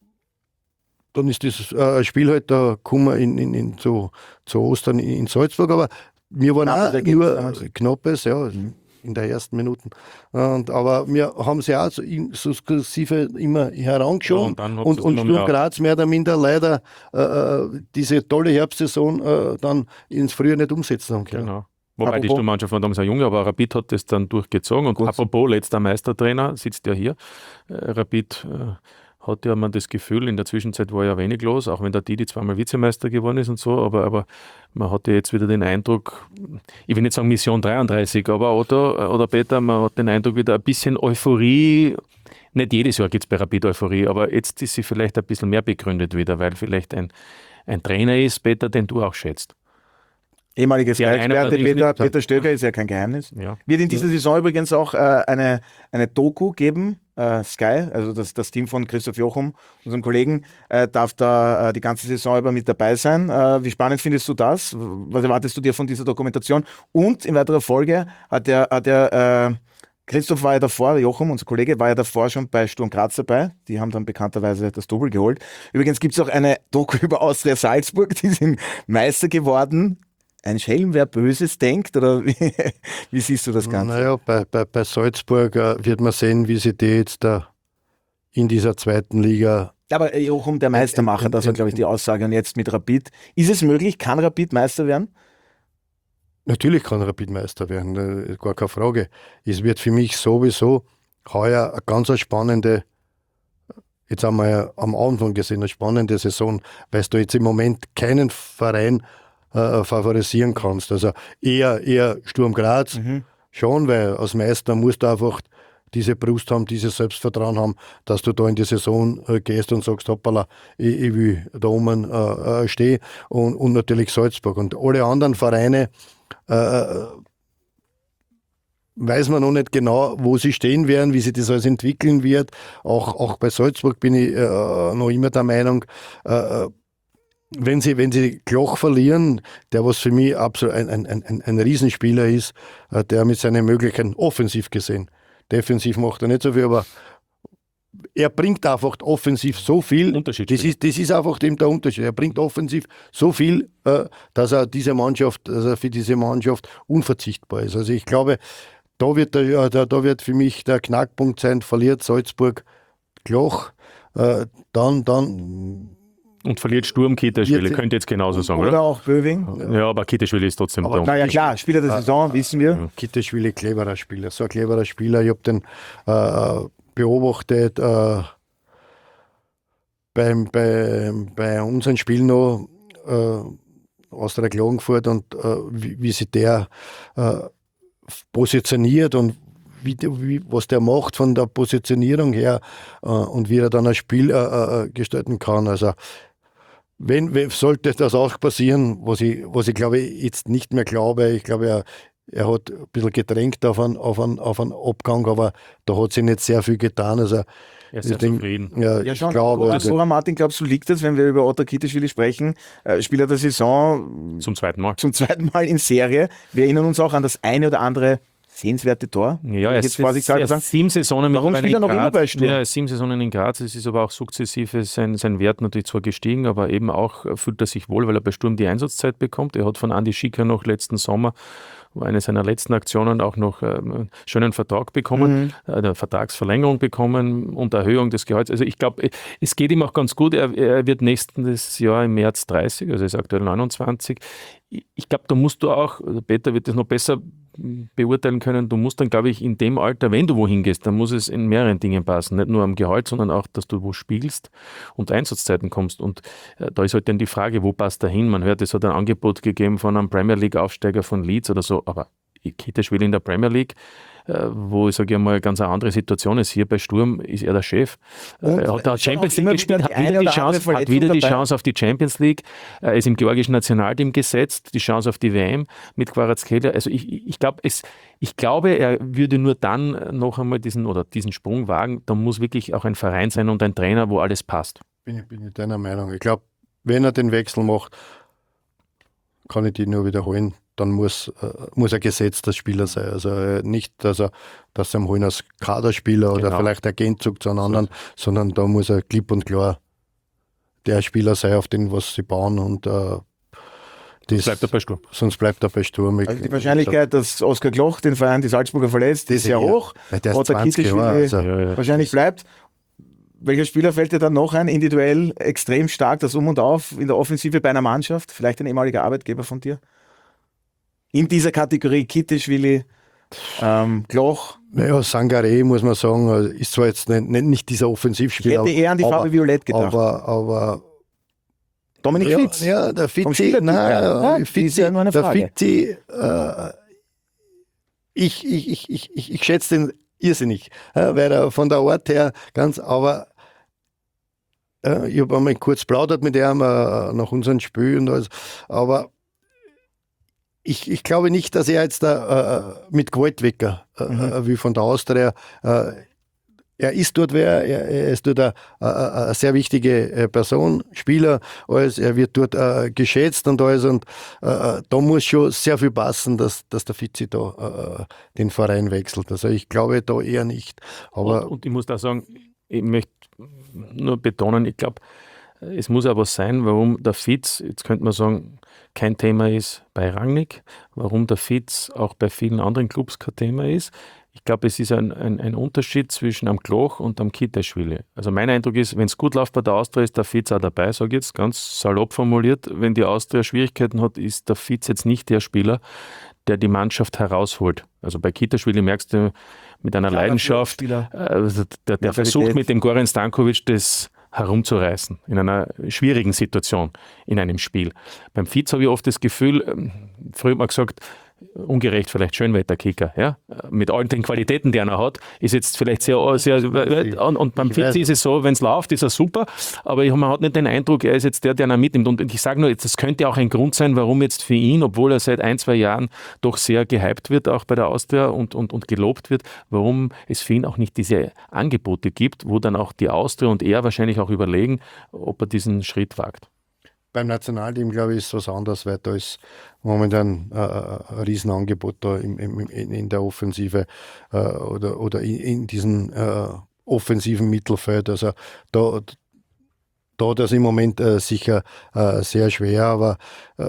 dann ist das äh, Spiel halt da gekommen in, in, in, zu, zu Ostern in, in Salzburg, aber wir waren Knappes auch Ergebnis nur damals. knappes, ja, in der ersten Minuten. Und, aber wir haben sie auch so in- sukzessive immer herangeschoben Ja, und dann habt und, ihr's und genommen, Sturm ja. Graz mehr oder minder leider äh, äh, diese tolle Herbstsaison äh, dann ins Frühjahr nicht umsetzen haben können. Genau. Wobei die Apropos- Sturmmannschaft war damals ja jung, aber Rapid hat das dann durchgezogen. Und Gut. apropos letzter Meistertrainer, sitzt ja hier. Äh, Rapid äh, hat ja man das Gefühl, in der Zwischenzeit war ja wenig los, auch wenn der Didi zweimal Vizemeister geworden ist und so, aber, aber man hatte jetzt wieder den Eindruck, ich will nicht sagen Mission dreiunddreißig, aber Otto oder Peter, man hat den Eindruck wieder ein bisschen Euphorie. Nicht jedes Jahr gibt es bei Rapid Euphorie, aber jetzt ist sie vielleicht ein bisschen mehr begründet wieder, weil vielleicht ein, ein Trainer ist, Peter, den du auch schätzt. Ehemaliger Ja, einer Sky-Experte natürlich Peter, nicht. Peter Stöger ist ja kein Geheimnis. Ja. Wird in dieser Saison übrigens auch äh, eine, eine Doku geben, äh, Sky, also das, das Team von Christoph Jochum, unserem Kollegen, äh, darf da äh, die ganze Saison über mit dabei sein. Äh, wie spannend findest du das? Was erwartest du dir von dieser Dokumentation? Und in weiterer Folge hat der, hat der äh, Christoph war ja davor, Jochum, unser Kollege, war ja davor schon bei Sturm Graz dabei. Die haben dann bekannterweise das Double geholt. Übrigens gibt es auch eine Doku über Austria Salzburg, die sind Meister geworden. Ein Schelm, wer Böses denkt, oder wie, wie siehst du das Ganze? Naja, bei, bei, bei Salzburg äh, wird man sehen, wie sie die jetzt da in dieser zweiten Liga. Aber Jochum, der Meistermacher, das war, glaube ich, die Aussage. Und jetzt mit Rapid. Ist es möglich? Kann Rapid Meister werden? Natürlich kann Rapid Meister werden, gar keine Frage. Es wird für mich sowieso heuer eine ganz spannende, jetzt haben wir ja am Anfang gesehen, eine spannende Saison, weil du jetzt im Moment keinen Verein äh, favorisieren kannst. Also eher, eher Sturm Graz, mhm. schon, weil als Meister musst du einfach diese Brust haben, dieses Selbstvertrauen haben, dass du da in die Saison äh, gehst und sagst, hoppala, ich, ich will da oben äh, äh, stehen. Und, und natürlich Salzburg. Und alle anderen Vereine äh, weiß man noch nicht genau, wo sie stehen werden, wie sich das alles entwickeln wird. Auch, auch bei Salzburg bin ich äh, noch immer der Meinung, äh, wenn sie, wenn sie Kloch verlieren, der was für mich absolut ein, ein, ein, ein Riesenspieler ist, äh, der mit seinen Möglichkeiten offensiv gesehen, defensiv macht er nicht so viel, aber er bringt einfach offensiv so viel. Unterschied. Das ist, das ist einfach eben der Unterschied. Er bringt offensiv so viel, äh, dass er diese Mannschaft, dass er für diese Mannschaft unverzichtbar ist. Also ich glaube, da wird, der, da, da wird für mich der Knackpunkt sein, verliert Salzburg Kloch, äh, dann, dann und verliert Sturm Kiteschwili, könnte jetzt genauso sagen, oder? Oder auch Böwing. Ja, aber Kiteschwili ist trotzdem aber, da. Naja, klar, Spieler der Saison, wissen wir. Ja. Kiteschwili, cleverer Spieler, so ein cleverer Spieler. Ich habe den äh, beobachtet äh, beim, bei, bei unseren Spielen noch äh, aus der Klagenfurt und äh, wie, wie sich der äh, positioniert und wie, wie, was der macht von der Positionierung her äh, und wie er dann ein Spiel äh, äh, gestalten kann. Also wenn, wenn sollte das auch passieren, was ich, was ich glaube jetzt nicht mehr glaube, ich glaube, er, er hat ein bisschen gedrängt auf einen, auf, einen, auf einen Abgang, aber da hat sich nicht sehr viel getan. Also er ist sehr denk, zufrieden. Ja, ja, ich schon. glaube. Also, Flora Martin, glaubst du, liegt das, wenn wir über Ottokar Kiteschwili sprechen, äh, Spieler der Saison Zum zweiten Mal. zum zweiten Mal in Serie? Wir erinnern uns auch an das eine oder andere sehenswerte Tor. Ja, er ist jetzt er ist sieben Saisonen mit Warum spielt er noch immer bei Sturm? Ja, sieben Saisonen in Graz. Es ist aber auch sukzessive sein, sein Wert natürlich zwar gestiegen, aber eben auch fühlt er sich wohl, weil er bei Sturm die Einsatzzeit bekommt. Er hat von Andi Schicker noch letzten Sommer, eine seiner letzten Aktionen, auch noch einen schönen Vertrag bekommen, mhm. eine Vertragsverlängerung bekommen und Erhöhung des Gehalts. Also ich glaube, es geht ihm auch ganz gut. Er, er wird nächstes Jahr im März dreißig, also er ist aktuell neunundzwanzig. Ich glaube, da musst du auch, Peter wird das noch besser beurteilen können, du musst dann, glaube ich, in dem Alter, wenn du wohin gehst, dann muss es in mehreren Dingen passen. Nicht nur am Gehalt, sondern auch, dass du wo spielst und Einsatzzeiten kommst. Und äh, da ist halt dann die Frage, wo passt er hin? Man hört, es hat ein Angebot gegeben von einem Premier League-Aufsteiger von Leeds oder so, aber Kiteschwili in der Premier League, äh, wo ich sage mal, ganz eine andere Situation ist. Hier bei Sturm ist er der Chef. Und er hat da Champions League gespielt, hat wieder wieder die Chance, hat wieder die Chance auf die Champions League. Er ist im georgischen Nationalteam gesetzt, die Chance auf die W M mit Kvaratskhelia. Also ich, ich, glaub, es, ich glaube, er würde nur dann noch einmal diesen oder diesen Sprung wagen. Da muss wirklich auch ein Verein sein und ein Trainer, wo alles passt. Bin ich, bin ich deiner Meinung. Ich glaube, wenn er den Wechsel macht, kann ich die nur wiederholen, dann muss, äh, muss er gesetzter Spieler sein. Also äh, nicht, dass er dass sie ihn holen als Kaderspieler oder Genau. vielleicht ein Gegenzug zu einem anderen, sondern da muss er klipp und klar der Spieler sein, auf den was sie bauen und äh, das, Bleibt er bei Sturm. sonst bleibt er bei Sturm. Also die Wahrscheinlichkeit, dass Oskar Kloch den Verein die Salzburger verlässt, ist sehr hoch. Weil der ist Ottokar zwanzig Jahre, Kiteschwili also, Ja, ja. wahrscheinlich bleibt. Welcher Spieler fällt dir dann noch ein, individuell extrem stark, das Um und Auf in der Offensive bei einer Mannschaft? Vielleicht ein ehemaliger Arbeitgeber von dir? In dieser Kategorie Kiteschwili, ähm, Kloch. Naja, Sangaré, muss man sagen, ist zwar jetzt nicht, nicht, nicht dieser Ich Offensivspieler. hätte eher an die aber, Farbe Violett gedacht. aber, aber Dominik ja, Fitz. ja, der Vom Fitzi, Spielertyp nein, her. Ja, Fitzi, ist ja nur eine der Frage. Fitzi, äh, ich, ich, ich, ich, ich, ich schätze den irrsinnig, äh, weil er von der Art her ganz, aber äh, ich habe einmal kurz plaudert mit ihm äh, nach unseren Spielen und alles, aber ich, ich glaube nicht, dass er jetzt da, äh, mit Gewalt wecker, äh, mhm. wie von der Austria. Äh, er ist dort wer, er, er ist dort eine, eine, eine sehr wichtige Person, Spieler, alles, er wird dort äh, geschätzt und alles und äh, da muss schon sehr viel passen, dass, dass der Fitzi da äh, den Verein wechselt. Also ich glaube da eher nicht. Aber und, und ich muss da sagen, ich möchte nur betonen, ich glaube, es muss aber sein, warum der Fitz, jetzt könnte man sagen, kein Thema ist bei Rangnick, warum der Fitz auch bei vielen anderen Clubs kein Thema ist. Ich glaube, es ist ein, ein, ein Unterschied zwischen am Kloch und am Kiteschwili. Also mein Eindruck ist, wenn es gut läuft bei der Austria, ist der Fitz auch dabei, sage ich jetzt ganz salopp formuliert. Wenn die Austria Schwierigkeiten hat, ist der Fitz jetzt nicht der Spieler, der die Mannschaft herausholt. Also bei Kiteschwili merkst du mit einer Klarer Leidenschaft, Führungsspieler. also der, der versucht mit dem Goran Stankovic das herumzureißen in einer schwierigen Situation in einem Spiel. Beim Fitz habe ich oft das Gefühl, ähm, früher hat man gesagt, ungerecht vielleicht Schönwetterkicker, ja, mit all den Qualitäten, die er noch hat, ist jetzt vielleicht sehr, sehr und, und beim Fitz ist es so, wenn es läuft, ist er super, aber ich, man hat nicht den Eindruck, er ist jetzt der, der ihn mitnimmt und ich sage nur, das könnte auch ein Grund sein, warum jetzt für ihn, obwohl er seit ein, zwei Jahren doch sehr gehypt wird, auch bei der Austria und, und, und gelobt wird, warum es für ihn auch nicht diese Angebote gibt, wo dann auch die Austria und er wahrscheinlich auch überlegen, ob er diesen Schritt wagt. Beim Nationalteam, glaube ich, ist es was anderes, weil da ist momentan äh, ein Riesenangebot da im, im, in, in der Offensive äh, oder, oder in, in diesem äh, offensiven Mittelfeld. Also da, da das im Moment äh, sicher äh, sehr schwer, aber äh,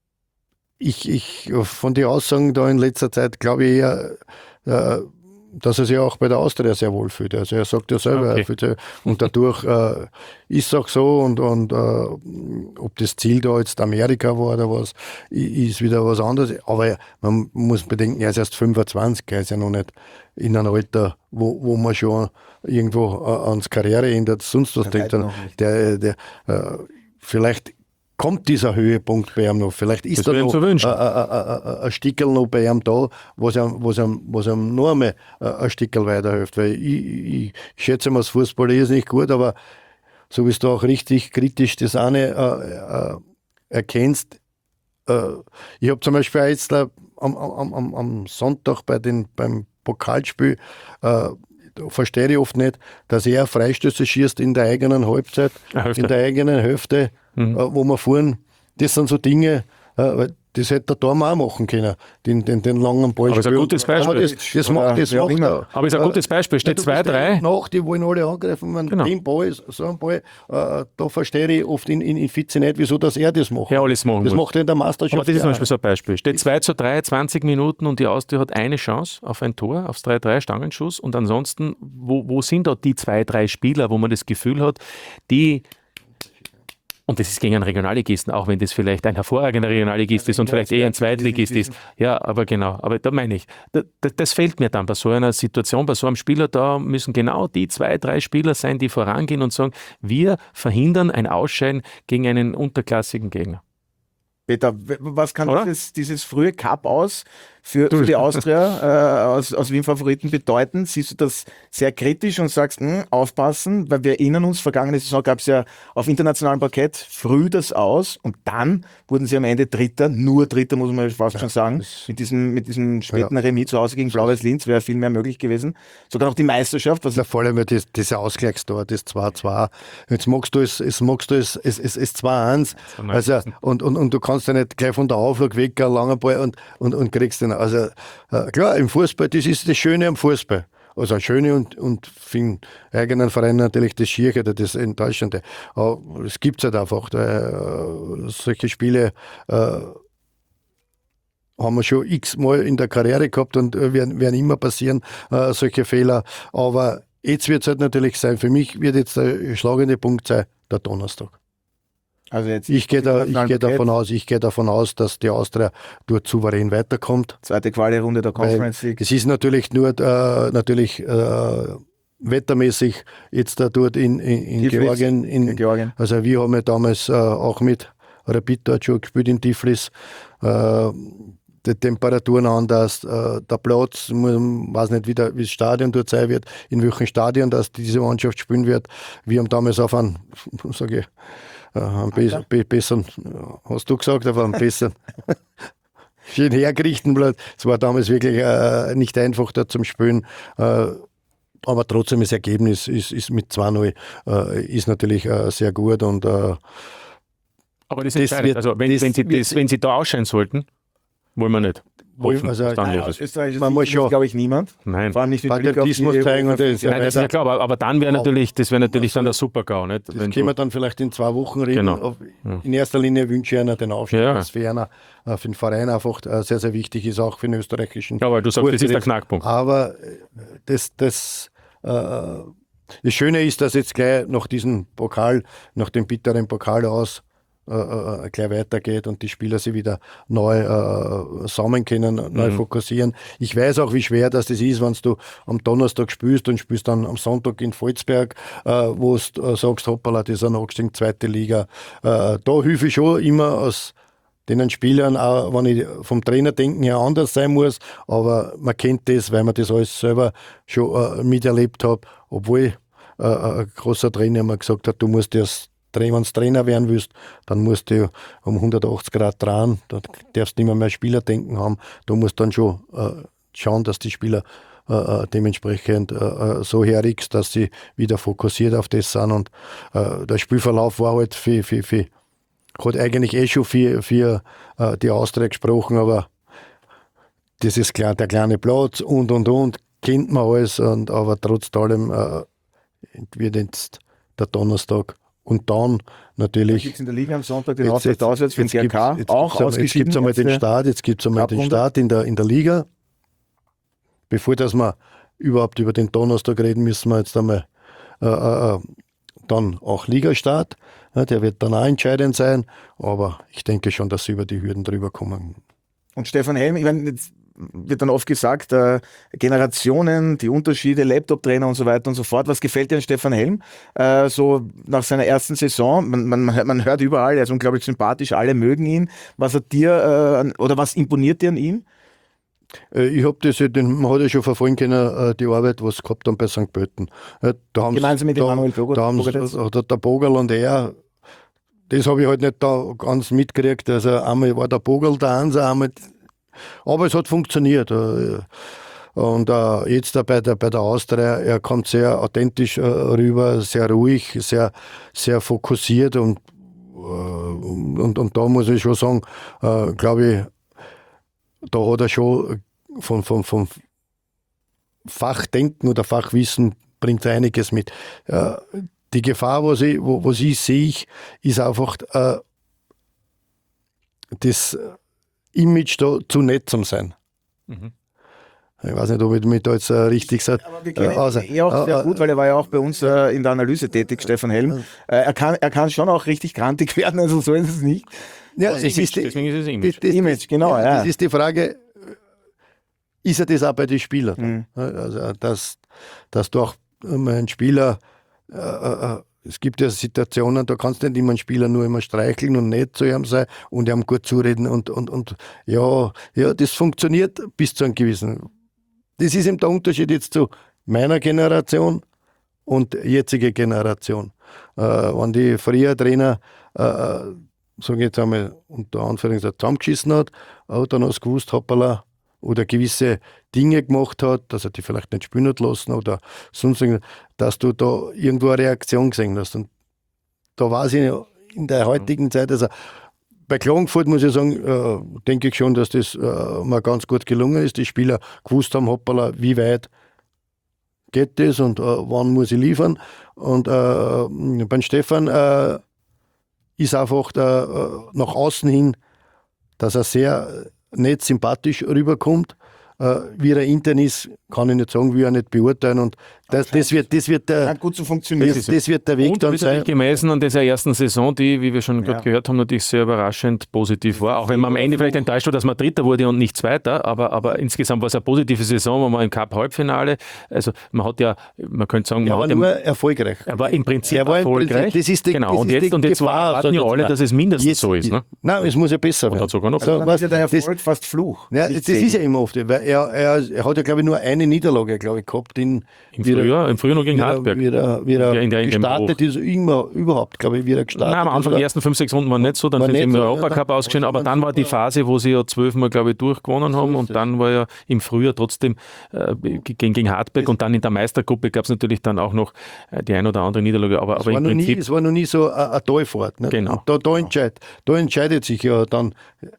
ich, ich von den Aussagen da in letzter Zeit glaube ich eher, äh, dass er sich auch bei der Austria sehr wohl fühlt. Also er sagt ja selber, Okay. er fühlt sich, und dadurch äh, ist es auch so und, und äh, ob das Ziel da jetzt Amerika war oder was, i- ist wieder was anderes. Aber man muss bedenken, er ist erst fünfundzwanzig, er ist ja noch nicht in einem Alter, wo, wo man schon irgendwo äh, ans Karriereende sonst was Der denkt. weit noch nicht. Der, der, äh, vielleicht kommt dieser Höhepunkt bei ihm noch. Vielleicht ist Das da wäre ihm noch zu wünschen. ein- ein- ein ein- ein Stickel noch bei ihm da, was ihm, was ihm, was ihm noch einmal äh, ein Stickel weiterhilft. Weil ich, ich, ich schätze mal, das Fußball ist nicht gut, aber so wie du auch richtig kritisch das eine äh, äh, erkennst, äh, ich habe zum Beispiel auch jetzt äh, am, am, am, am Sonntag bei den, beim Pokalspiel, äh, da verstehe ich oft nicht, dass er Freistöße schießt in der eigenen Halbzeit, Ah, Hälfte. in der eigenen Hälfte, Mhm. äh, wo wir fahren. Das sind so Dinge, äh, weil das hätte der Dorm auch machen können, den, den, den langen Ball Aber ist ein spielen. gutes Beispiel. Aber das, das macht, das Wer auch macht immer. er. Aber ist ein Äh, gutes Beispiel. Steht du zwei, bist drei. Nach, die wollen alle angreifen. Wenn Genau. den Ball ist, so ein Ball, äh, da verstehe ich oft in, in, in Fitze nicht, wieso dass er das macht. Ja, alles machen das muss. macht er in der Meisterschaft. Aber das ist zum ja. Beispiel so ein Beispiel. Steht zwei zu drei, zwanzig Minuten und die Austria hat eine Chance auf ein Tor, aufs drei drei Stangenschuss und ansonsten, wo, wo sind da die zwei, drei Spieler, wo man das Gefühl hat, die, und das ist gegen einen Regionalligisten, auch wenn das vielleicht ein hervorragender Regionalligist ist und vielleicht eher ein Zweitligist ist. Ja, aber genau, aber da meine ich, da, da, das fehlt mir dann bei so einer Situation, bei so einem Spieler, da müssen genau die zwei, drei Spieler sein, die vorangehen und sagen, wir verhindern ein Ausscheiden gegen einen unterklassigen Gegner. Peter, w- was kann Oder? dieses, dieses frühe Cup aus für, für die Austria äh, aus, aus Wien Favoriten bedeuten? Siehst du das sehr kritisch und sagst, hm, aufpassen, weil wir erinnern uns, vergangene Saison gab es ja auf internationalem Parkett früh das Aus und dann wurden sie am Ende Dritter, nur Dritter muss man fast schon sagen, mit diesem, mit diesem späten Remis zu Hause gegen Blau-Weiß Linz wäre viel mehr möglich gewesen. Sogar noch die Meisterschaft, was Ja, vor allem ja das, das Ausgleichstor, das zwei zwei. Jetzt magst du es, es magst du es, es, es, es zwei eins. Also, und, und, und du kannst ja nicht gleich von der Auflage weg, ein langer Ball und, und, und kriegst den. Also äh, klar, im Fußball, das ist das Schöne am Fußball. Also das Schöne und, und für den eigenen Verein natürlich das Schiere oder das Enttäuschende. Aber es gibt es halt einfach. Äh, solche Spiele äh, haben wir schon x-mal in der Karriere gehabt und äh, werden, werden immer passieren, äh, solche Fehler. Aber jetzt wird es halt natürlich sein, für mich wird jetzt der schlagende Punkt sein, der Donnerstag. also jetzt Ich gehe da, ich internationalen gehe Parkett, davon aus, ich gehe davon aus, dass die Austria dort souverän weiterkommt. zweite Quali-Runde der Weil Conference League. es ist natürlich nur äh, natürlich äh, wettermäßig jetzt da dort in, in, in Tiflis, Georgien. In, in Georgien. Also wir haben ja damals äh, auch mit Rapid dort schon gespielt in Tiflis. Äh, die Temperaturen anders, äh, der Platz, ich weiß nicht, wie, der, wie das Stadion dort sein wird, in welchem Stadion dass diese Mannschaft spielen wird. Wir haben damals auf einen, sage ich, äh, einen be be besseren, hast du gesagt, aber einen besseren, schön hergerichten Platz. Es war damals wirklich äh, nicht einfach da zum Spielen. Äh, aber trotzdem das Ergebnis ist, ist mit zwei null äh, ist natürlich äh, sehr gut und äh, Aber das Das entscheidet. wird- Also wenn, das wenn, sie wird- das, wenn sie da ausscheiden sollten, wollen wir nicht. hoffen. also, dass dann Nein, los aus ist. österreichischer Man Sicht muss schon- glaube ich, niemand. Nein. Vor allem nicht mit Blick auf Patriotismus die zeigen und das, ja Nein, das ist ja klar, aber, aber dann wäre natürlich, das wäre natürlich dann der Super-GAU, nicht? Das Wenn können wir du, dann vielleicht in zwei Wochen reden. Genau. Auf- In erster Linie wünsche ich einer den Aufstieg, Ja. was für einer, äh, für den Verein einfach äh, sehr, sehr wichtig ist, auch für den österreichischen. ja, weil du sagst, das ist der Fußball. Knackpunkt. Aber äh, das, das, äh, das Schöne ist, dass jetzt gleich nach diesem Pokal, nach dem bitteren Pokal aus, äh, äh, gleich weitergeht und die Spieler sich wieder neu äh, sammeln können, neu Mhm. fokussieren. Ich weiß auch, wie schwer das ist, wenn du am Donnerstag spielst und spielst dann am Sonntag in Volzberg, äh, wo du äh, sagst, hoppala, das ist ein Abstieg, zweite Liga. Äh, da hilfe ich schon immer aus den Spielern, auch wenn ich vom Trainerdenken her anders sein muss, aber man kennt das, weil man das alles selber schon äh, miterlebt hat, obwohl äh, ein großer Trainer mir gesagt hat, du musst erst, wenn du Trainer werden willst, dann musst du um hundertachtzig Grad drehen, da darfst du nicht mehr mehr Spielerdenken haben, du musst dann schon äh, schauen, dass die Spieler äh, dementsprechend äh, so herrückst, dass sie wieder fokussiert auf das sind und äh, der Spielverlauf war halt für, für, für hat eigentlich eh schon für, für äh, die Austria gesprochen, aber das ist klar, der kleine Platz und und und, kennt man alles, und, aber trotz allem äh, wird jetzt der Donnerstag und dann natürlich. Gibt es in der Liga am Sonntag den Jetzt- Auftakt jetzt- auswärts für den jetzt G R K, gibt's- jetzt auch gibt's einmal- Jetzt gibt ausgeschieden. es einmal den erste Start, jetzt gibt es einmal den Cup-Runde. Start in der, in der Liga. Bevor dass wir überhaupt über den Donnerstag reden, müssen wir jetzt einmal äh, äh, dann auch Ligastart. Ja, der wird dann auch entscheidend sein, aber ich denke schon, dass sie über die Hürden drüber kommen. Und Stefan Helm, ich meine, jetzt wird dann oft gesagt, äh, Generationen, die Unterschiede, Laptop-Trainer und so weiter und so fort. Was gefällt dir an Stefan Helm? Äh, so nach seiner ersten Saison, man, man, man hört überall, er ist unglaublich sympathisch, alle mögen ihn. Was hat dir, äh, an- oder was imponiert dir an ihm? Äh, Ich habe das, ja- den, man hat ja schon verfolgen können, äh, die Arbeit, was sie gehabt haben bei Sankt Pölten. Äh, Da haben's- Gemeinsam mit dem da, Manuel Boger- da haben's- Bogadetz? oder der Bogerl und er, das habe ich halt nicht da ganz mitgekriegt. Also einmal war der Bogerl der Einser, einmal, aber es hat funktioniert. äh, Und äh, jetzt da bei der, bei der Austria, er kommt sehr authentisch äh, rüber, sehr ruhig, sehr, sehr fokussiert und, äh, und, und da muss ich schon sagen, äh, glaube ich, da hat er schon von, von, von Fachdenken oder Fachwissen bringt er einiges mit. Äh, die Gefahr, was ich, wo, was ich sehe, ich, ist einfach äh, das Image da zu nett zum sein. Mhm. Ich weiß nicht, ob ich mich da jetzt äh, richtig sage. Aber wir kennen Äh, also, ihn eh auch sehr äh, gut, weil er war ja auch bei uns äh, in der Analyse tätig, Stefan Helm. Äh, er, kann, er kann schon auch richtig grantig werden, also so ist es nicht. Ja, Das es Image, ist die, deswegen ist es Image. das, das, Image, genau, ja. Das ist die Frage, ist er das auch bei den Spielern? Mhm. Also, dass, dass du auch immer einen Spieler, äh, äh, es gibt ja Situationen, da kannst du nicht immer einen Spieler nur immer streicheln und nett zu ihm sein und ihm gut zureden und, und, und ja, ja, das funktioniert bis zu einem gewissen. Das ist eben der Unterschied jetzt zu meiner Generation und jetzige Generation. Äh, wenn die früher Trainer, äh, sage ich jetzt einmal, unter Anführungszeichen zusammengeschissen hat, äh, dann hast du gewusst, hoppala, oder gewisse Dinge gemacht hat, dass er die vielleicht nicht spielen hat lassen oder sonst irgendwas, dass du da irgendwo eine Reaktion gesehen hast. Und da war ich in der heutigen Zeit, also bei Klagenfurt muss ich sagen, äh, denke ich schon, dass das äh, mal ganz gut gelungen ist. Die Spieler gewusst haben, hoppala, wie weit geht das und äh, wann muss ich liefern. Und äh, beim Stefan äh, ist einfach da, äh, nach außen hin, dass er sehr nett sympathisch rüberkommt. Äh, wie er intern ist, kann ich nicht sagen, wie er nicht beurteilen. Und das, das, wird, das, wird, der, Hat gut zu funktionieren. das, das wird der Weg Und dann das ist natürlich sein. gemessen an dieser ersten Saison, die, wie wir schon Ja. gerade gehört haben, natürlich sehr überraschend positiv war. Auch wenn man am Ende vielleicht enttäuscht war, dass man Dritter wurde und nicht Zweiter, aber, aber insgesamt war es eine positive Saison, wo man im Cup-Halbfinale, also man hat ja, man könnte sagen, Er man war hat ja, nur erfolgreich. er war im Prinzip Er war im erfolgreich. Prinzip- das ist die- genau, das und ist jetzt, die und jetzt Gefahr, warten sag ja ich alle, mal. dass es mindestens Jetzt- so ist. Ne? Nein, es muss ja besser Oder werden. sogar noch Also, Dann was- ist ja der das- Erfolg fast Fluch. Ja, Nicht das ist ja Segen. immer oft, weil er, er, er hat ja, glaube ich, nur eine Niederlage, glaube ich, gehabt in, Im wie er- Frühjahr, im Frühjahr noch gegen wie er- Hartberg. Wie er, wie er Ja, in der- in dem gestartet ist, immer, überhaupt, glaube ich, wie er gestartet Nein, am Anfang ist. die ersten fünf, sechs Runden waren nicht so, dann War sind sie nicht im so, Europacup ja, ausgeschieden, aber dann- dann war die Phase, wo sie ja zwölfmal, glaube ich, durchgewonnen haben und dann war ja im Frühjahr trotzdem äh, gegen, gegen Hartberg und dann in der Meistergruppe gab es natürlich dann auch noch äh, die ein oder andere Niederlage, aber, Es aber war, im noch nie, Prinzip, es war noch nie so eine, eine Talfahrt. Ne? Genau. Und da, da, entscheid, da entscheidet sich ja dann,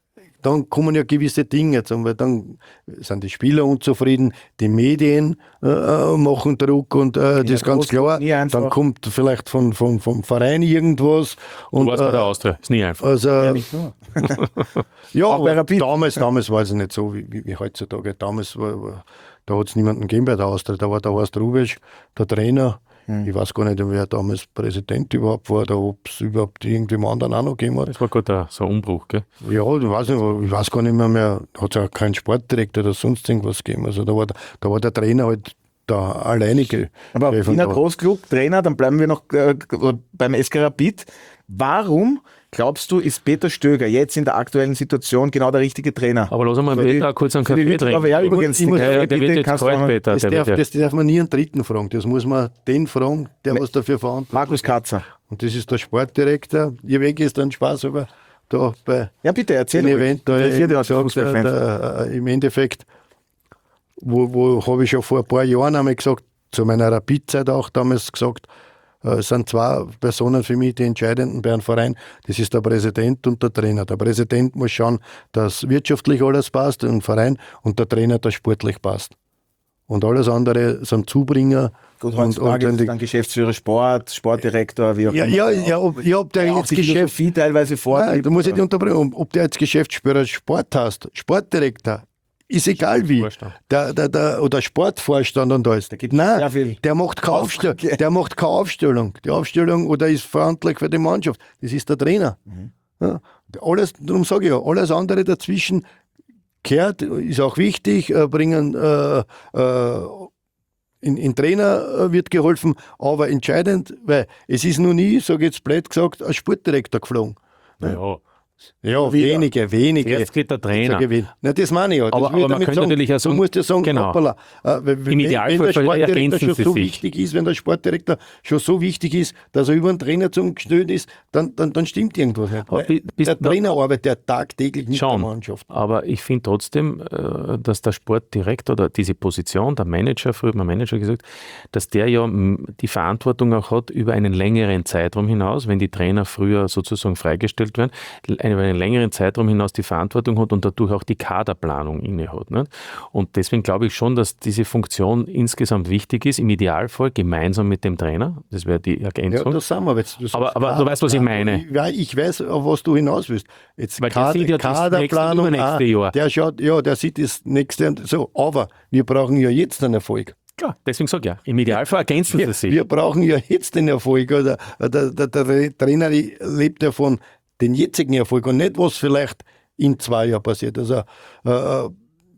dann kommen ja gewisse Dinge zum, weil dann sind die Spieler unzufrieden, die Medien äh, machen Druck und äh, das ist ganz klar. Dann kommt vielleicht von, von, vom Verein irgendwas. Und, du warst äh, bei der Austria, ist nie einfach. Also, Ja, nicht nur. ja, Auch bei aber Rapid. damals, damals war es nicht so wie, wie, wie heutzutage. Damals war, war, da hat es niemanden gegeben bei der Austria. Da war der Horst Rubisch, der Trainer. Hm. Ich weiß gar nicht, wer damals Präsident überhaupt war, oder ob es überhaupt irgendjemand anderen auch noch gegeben hat. Das war gerade so ein Umbruch, gell? Ja, ich weiß, nicht, ich weiß gar nicht mehr, mehr hat es auch keinen Sportdirektor oder sonst irgendwas gegeben. Also da war, da war der Trainer halt der alleinige. Aber Chef Wiener und da- Großclub, Trainer, dann bleiben wir noch äh, beim S K Rapid. Warum, glaubst du, ist Peter Stöger jetzt in der aktuellen Situation genau der richtige Trainer? Aber lass mal Für die- Peter kurz einen für die Kaffee Lützow, trinken. ja, Ich muss- übrigens, ich muss- die Ja, ja, der Bitte wird jetzt kannst du kalt, noch- Peter. Das Der darf, wird ja, das darf man nie einen Dritten fragen. Das muss man den fragen, der was dafür verantwortlich Markus Katzer. ist. Und das ist der Sportdirektor. Ich habe gestern Spaß aber da bei Ja, bitte, erzähl dem ruhig. Event da Interessiert ja auch die gesagt, der, Fußballfans. der, äh, im Endeffekt, wo, wo habe ich schon vor ein paar Jahren einmal gesagt, zu meiner Rapid-Zeit auch damals gesagt, äh, es sind zwei Personen für mich die entscheidenden bei einem Verein. Das ist der Präsident und der Trainer. Der Präsident muss schauen, dass wirtschaftlich alles passt im Verein und der Trainer, dass sportlich passt. Und alles andere sind Zubringer. Gut, und, heutzutage und, ist dann Geschäftsführer Sport, Sportdirektor, wie auch ja, immer. ja, ja, ob, ja, ob der Ja, auch jetzt die Geschäft, Philosophie teilweise vor. Nein, da muss ich dich unterbrechen. Ob der jetzt Geschäftsführer Sport hast, Sportdirektor, ist egal wie. Vorstand. Der, der, der, oder Sportvorstand und alles. Da gibt's sehr viel. Nein, der macht, keine Aufstellung, Okay. der macht keine Aufstellung. Die Aufstellung oder ist verantwortlich für die Mannschaft. Das ist der Trainer. Mhm. Ja, alles, darum sage ich ja, alles andere dazwischen gehört, ist auch wichtig, äh, bringen äh, äh, in, in Trainer äh, wird geholfen, aber entscheidend, weil es ist noch nie, sage ich jetzt blöd gesagt, ein Sportdirektor geflogen. ja. Ja, Wie- wenige, wenige. Jetzt geht der Trainer. Sag ich wen. Na, das meine ich ja. Das Aber- will ich aber man damit könnte sagen, natürlich auch sagen, du musst ja sagen, genau. hoppala, äh, wenn, Im wenn- Idealfall wenn der Sportdirektor ergänzen schon sie so sich. wichtig ist, wenn der Sportdirektor schon so wichtig ist, dass er über einen Trainer zum gestellt ist, dann, dann, dann stimmt irgendwas nicht. Aber Weil bi- bist der du- Trainer arbeitet ja tagtäglich mit Schon. der Mannschaft. Aber ich finde trotzdem, äh, dass der Sportdirektor oder diese Position, der Manager, früher hat man Manager gesagt, dass der ja m, die Verantwortung auch hat über einen längeren Zeitraum hinaus, wenn die Trainer früher sozusagen freigestellt werden, über einen längeren Zeitraum hinaus die Verantwortung hat und dadurch auch die Kaderplanung inne hat. Nicht? Und deswegen glaube ich schon, dass diese Funktion insgesamt wichtig ist, im Idealfall gemeinsam mit dem Trainer. Das wäre die Ja, Ergänzung. das sind wir. Jetzt, du sagst Aber- aber du weißt, was ich meine. Ich, ja, ich weiß, auf was du hinaus willst. Jetzt Weil der Kader, sieht ja das Kaderplanung, nächste, übernächste Jahr. der schaut, ja, der sieht das nächste und so. Aber wir brauchen ja jetzt einen Erfolg. Klar, deswegen sage ich ja, im Idealfall ergänzen Wir, sie sich. wir brauchen ja jetzt den Erfolg. Oder? Der, der, der Trainer lebt ja von den jetzigen Erfolg und nicht, was vielleicht in zwei Jahren passiert. Also äh,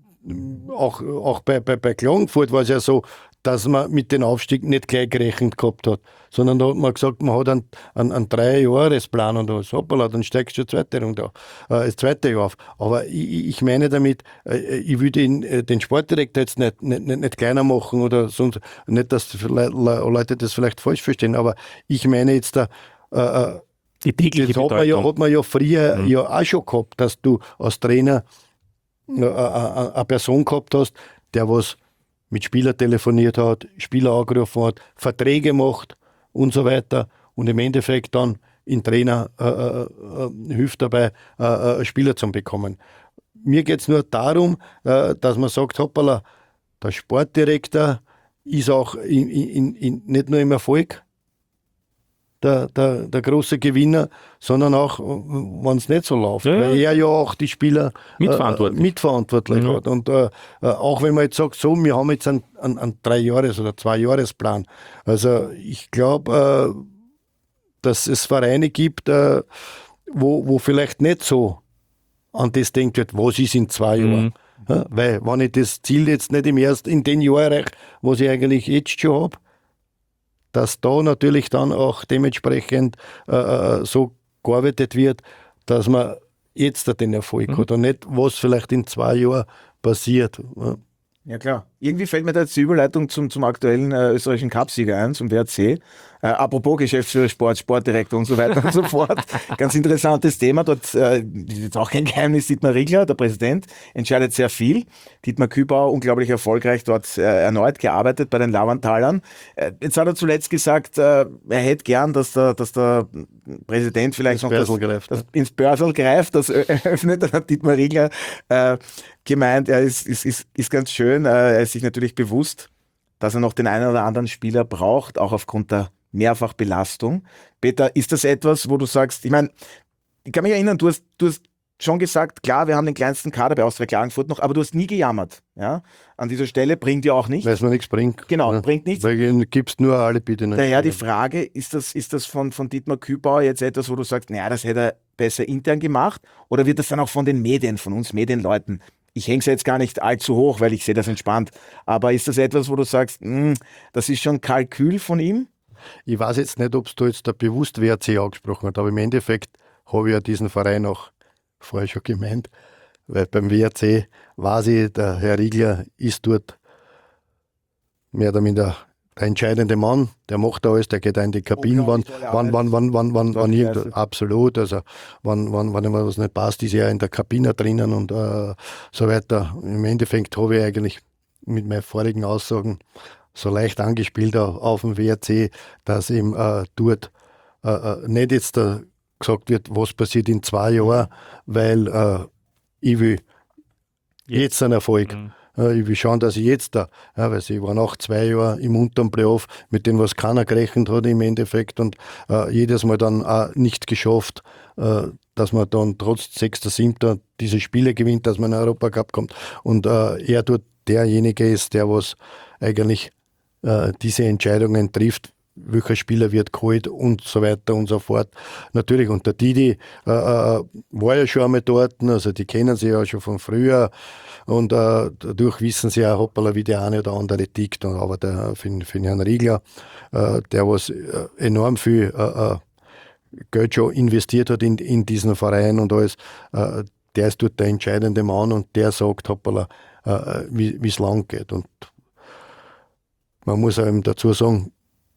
auch, auch bei, bei, bei Klagenfurt war es ja so, dass man mit dem Aufstieg nicht gleich gerechnet gehabt hat, sondern da hat man gesagt, man hat einen, einen, einen Drei-Jahres-Plan und so, hoppala, dann steigst du die zweite Runde auf, äh, das zweite Jahr auf. Aber ich, ich meine damit, äh, ich will den, äh, den Sportdirektor jetzt nicht, nicht, nicht, nicht kleiner machen oder sonst, nicht, dass die Le- Le- Leute das vielleicht falsch verstehen, aber ich meine jetzt da, äh, Die tägliche das hat man, ja, Bedeutung. hat man ja früher Mhm. ja auch schon gehabt, dass du als Trainer äh, äh, äh, eine Person gehabt hast, der was mit Spielern telefoniert hat, Spieler angerufen hat, Verträge macht und so weiter und im Endeffekt dann in Trainer äh, äh, äh, hilft dabei, äh, äh, Spieler zu bekommen. Mir geht es nur darum, äh, dass man sagt, hoppala, der Sportdirektor ist auch in, in, in, nicht nur im Erfolg der, der, der große Gewinner, sondern auch, wenn es nicht so läuft. Ja, ja. Weil er ja auch die Spieler Mitverantwortlich. äh, mitverantwortlich Mhm. hat. Und äh, äh, auch wenn man jetzt sagt, so, wir haben jetzt einen, einen, einen Drei-Jahres- oder Zwei-Jahres-Plan. Also ich glaube, äh, dass es Vereine gibt, äh, wo, wo vielleicht nicht so an das denkt wird, was ist in zwei Mhm. Jahren. Ja, weil wenn ich das Ziel jetzt nicht im ersten, in den Jahr erreiche, was ich eigentlich jetzt schon habe, dass da natürlich dann auch dementsprechend äh, so gearbeitet wird, dass man jetzt den Erfolg Mhm. hat und nicht, was vielleicht in zwei Jahren passiert. Ja. Ja, klar. Irgendwie fällt mir da jetzt die Überleitung zum, zum aktuellen äh, österreichischen Cupsieger ein, zum W R C. Äh, apropos Geschäftsführer Sport, Sportdirektor und so weiter und so fort. Ganz interessantes Thema. Dort äh, ist jetzt auch kein Geheimnis. Dietmar Riegler, der Präsident, entscheidet sehr viel. Dietmar Kübauer, unglaublich erfolgreich dort äh, erneut gearbeitet bei den Lavantalern. Äh, jetzt hat er zuletzt gesagt, äh, er hätte gern, dass der, dass der Präsident vielleicht noch das, greift, das, ins Börsel greift, das öffnet. Dann hat Dietmar Riegler äh, gemeint, er ist, ist, ist, ist ganz schön, äh, er ist sich natürlich bewusst, dass er noch den einen oder anderen Spieler braucht, auch aufgrund der Mehrfachbelastung. Peter, ist das etwas, wo du sagst, ich meine, ich kann mich erinnern, du hast, du hast schon gesagt, klar, wir haben den kleinsten Kader bei Austria Klagenfurt noch, aber du hast nie gejammert. Ja? An dieser Stelle bringt ja auch nichts. Weil es mir nichts bringt. Genau, ja. bringt nichts. Weil du gibst nur alle bitte nicht. Daher die Frage, ist das, ist das von, von Dietmar Kübauer jetzt etwas, wo du sagst, naja, das hätte er besser intern gemacht, oder wird das dann auch von den Medien, von uns Medienleuten, ich hänge es jetzt gar nicht allzu hoch, weil ich sehe das entspannt, aber ist das etwas, wo du sagst, mh, das ist schon Kalkül von ihm? Ich weiß jetzt nicht, ob es da jetzt da bewusst W R C angesprochen hat, aber im Endeffekt habe ich ja diesen Verein auch vorher schon gemeint, weil beim W R C weiß ich, der Herr Riegler ist dort mehr oder minder der entscheidende Mann, der macht da alles, der geht da in die Kabinen, wann, wann, wann, wann, wann, wann, wann, irgend, absolut, also wann, wann, wann immer was nicht passt, ist er in der Kabine drinnen und äh, so weiter. Im Endeffekt habe ich eigentlich mit meinen vorigen Aussagen so leicht angespielt auf, auf dem W R C, dass ihm äh, dort äh, nicht jetzt da gesagt wird, was passiert in zwei Jahren, weil äh, ich will jetzt, jetzt einen Erfolg. Mhm. Ich will schauen, dass ich jetzt da, ja, weil sie waren auch zwei Jahre im unteren Playoff, mit dem was keiner gerechnet hat im Endeffekt und äh, jedes Mal dann auch nicht geschafft, äh, dass man dann trotz sechster siebter diese Spiele gewinnt, dass man in den Europacup kommt und äh, er dort derjenige ist, der was eigentlich äh, diese Entscheidungen trifft, welcher Spieler wird geholt und so weiter und so fort. Natürlich, und der Didi äh, äh, war ja schon einmal dort, also die kennen sie ja schon von früher und äh, dadurch wissen sie ja, hoppala, wie der eine oder andere tickt. Aber der, für, für den Herrn Riegler, äh, der was äh, enorm viel äh, äh, Geld schon investiert hat in, in diesen Verein und alles, äh, der ist dort der entscheidende Mann und der sagt, hoppala, äh, wie es lang geht. Und man muss einem dazu sagen,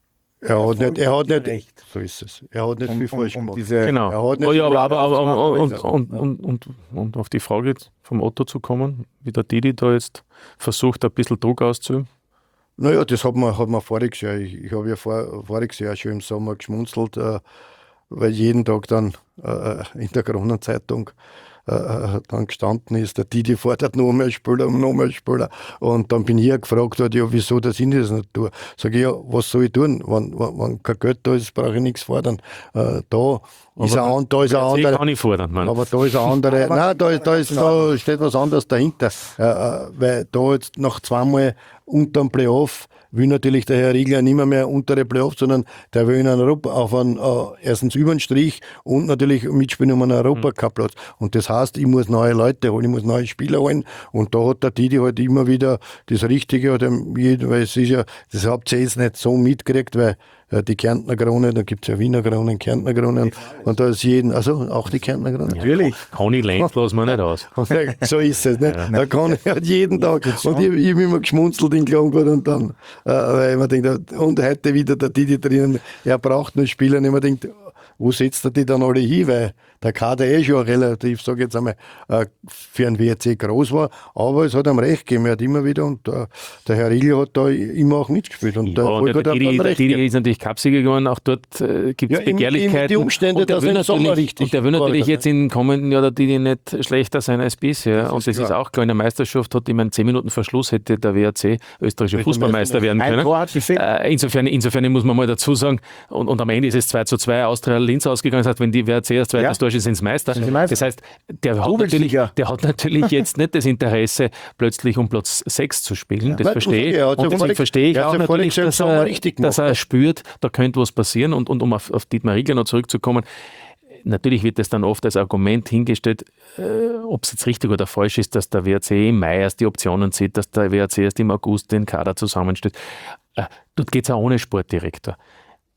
Er hat nicht, er hat nicht, recht. So ist es. Er hat nicht um, viel falsch um, um gemacht. diese, Genau. Er hat nicht Oh ja, aber, aber, aber, aber, aber und, und, und, und, und auf die Frage vom Otto zu kommen, wie der Didi da jetzt versucht, ein bisschen Druck auszuüben. Naja, das hat man, hat man voriges Jahr. Ich, ich habe ja vor, voriges Jahr schon im Sommer geschmunzelt, äh, weil jeden Tag dann äh, in der Kronenzeitung äh, dann gestanden ist, der Didi fordert noch mehr Spieler und noch mehr Spieler. Und dann bin ich ja gefragt, worden, ja, wieso, dass ich das nicht tue. Sag ich, ja, was soll ich tun? Wenn, wenn, wenn kein Geld da ist, brauche ich nichts fordern. Äh, da ist aber ein, da ist ein anderer. kann ich fordern, Mann. Aber da ist ein anderer. Nein, da, da, ist, da steht was anderes dahinter. Äh, äh, weil da jetzt nach zweimal unterm Playoff will natürlich der Herr Riegler nicht mehr, mehr untere Playoff, sondern der will in Europa auf einen, äh, erstens über den Strich und natürlich mitspielen um einen Europacup-Platz. Und das heißt, ich muss neue Leute holen, ich muss neue Spieler holen und da hat der Didi halt immer wieder das Richtige, oder, weil es ist ja, das habt ihr jetzt nicht so mitgekriegt, weil äh, die Kärntner Krone, da gibt es ja Wiener Kronen, Kärntner Kronen und da ist jeden, also auch die Kärntner Krone. Natürlich. Conny Lenz lassen wir nicht aus. So ist es, ne? Ja. Da kann ich halt jeden Tag. Und ich, ich habe immer geschmunzelt in Klagenfurt und dann, äh, weil ich mir denke, und heute wieder der Didi drinnen, er braucht nur Spieler und ich mir denke, wo setzt er die dann alle hin? Weil der Kader eh schon relativ, sage ich jetzt einmal, äh, für einen W R C groß war, aber es hat ihm recht gegeben. Er hat immer wieder, und äh, der Herr Riegel hat da immer auch mitgespielt. Und Ja, der und der Didi, der Didi ist natürlich Cupsieger geworden, auch dort äh, gibt es Ja, im- im- Begehrlichkeiten. die Umstände, und der dass will er im Sommer natürlich, richtig und der will war, natürlich oder? jetzt im kommenden Jahr der Didi nicht schlechter sein als bisher. Das und ist das ist klar. auch klar, in der Meisterschaft hat, ich meine, zehn Minuten vor Schluss hätte der W R C österreichischer Fußballmeister werden Ein können. Tor hat gefehlt. Äh, insofern, insofern muss man mal dazu sagen, und, und am Ende ist es zwei zu zwei Austria Linz ausgegangen. Das heißt, wenn die W R C als zweites Ja. Tor schießt, sind sie Meister. Sind sie Meister. Das heißt, der hat, natürlich, Doublesieger. der hat natürlich jetzt nicht das Interesse, plötzlich um Platz sechs zu spielen. Das Nein, verstehe ich. er hat ja Und deswegen vorhin- verstehe ich er hat auch ja vorhin natürlich, gesagt, dass das haben wir er, richtig dass gemacht. er spürt, da könnte was passieren. Und, und um auf, auf Dietmar Riegler noch zurückzukommen, natürlich wird das dann oft als Argument hingestellt, äh, ob es jetzt richtig oder falsch ist, dass der W R C im Mai erst die Optionen sieht, dass der W R C erst im August den Kader zusammenstellt. Äh, dort geht es auch ohne Sportdirektor.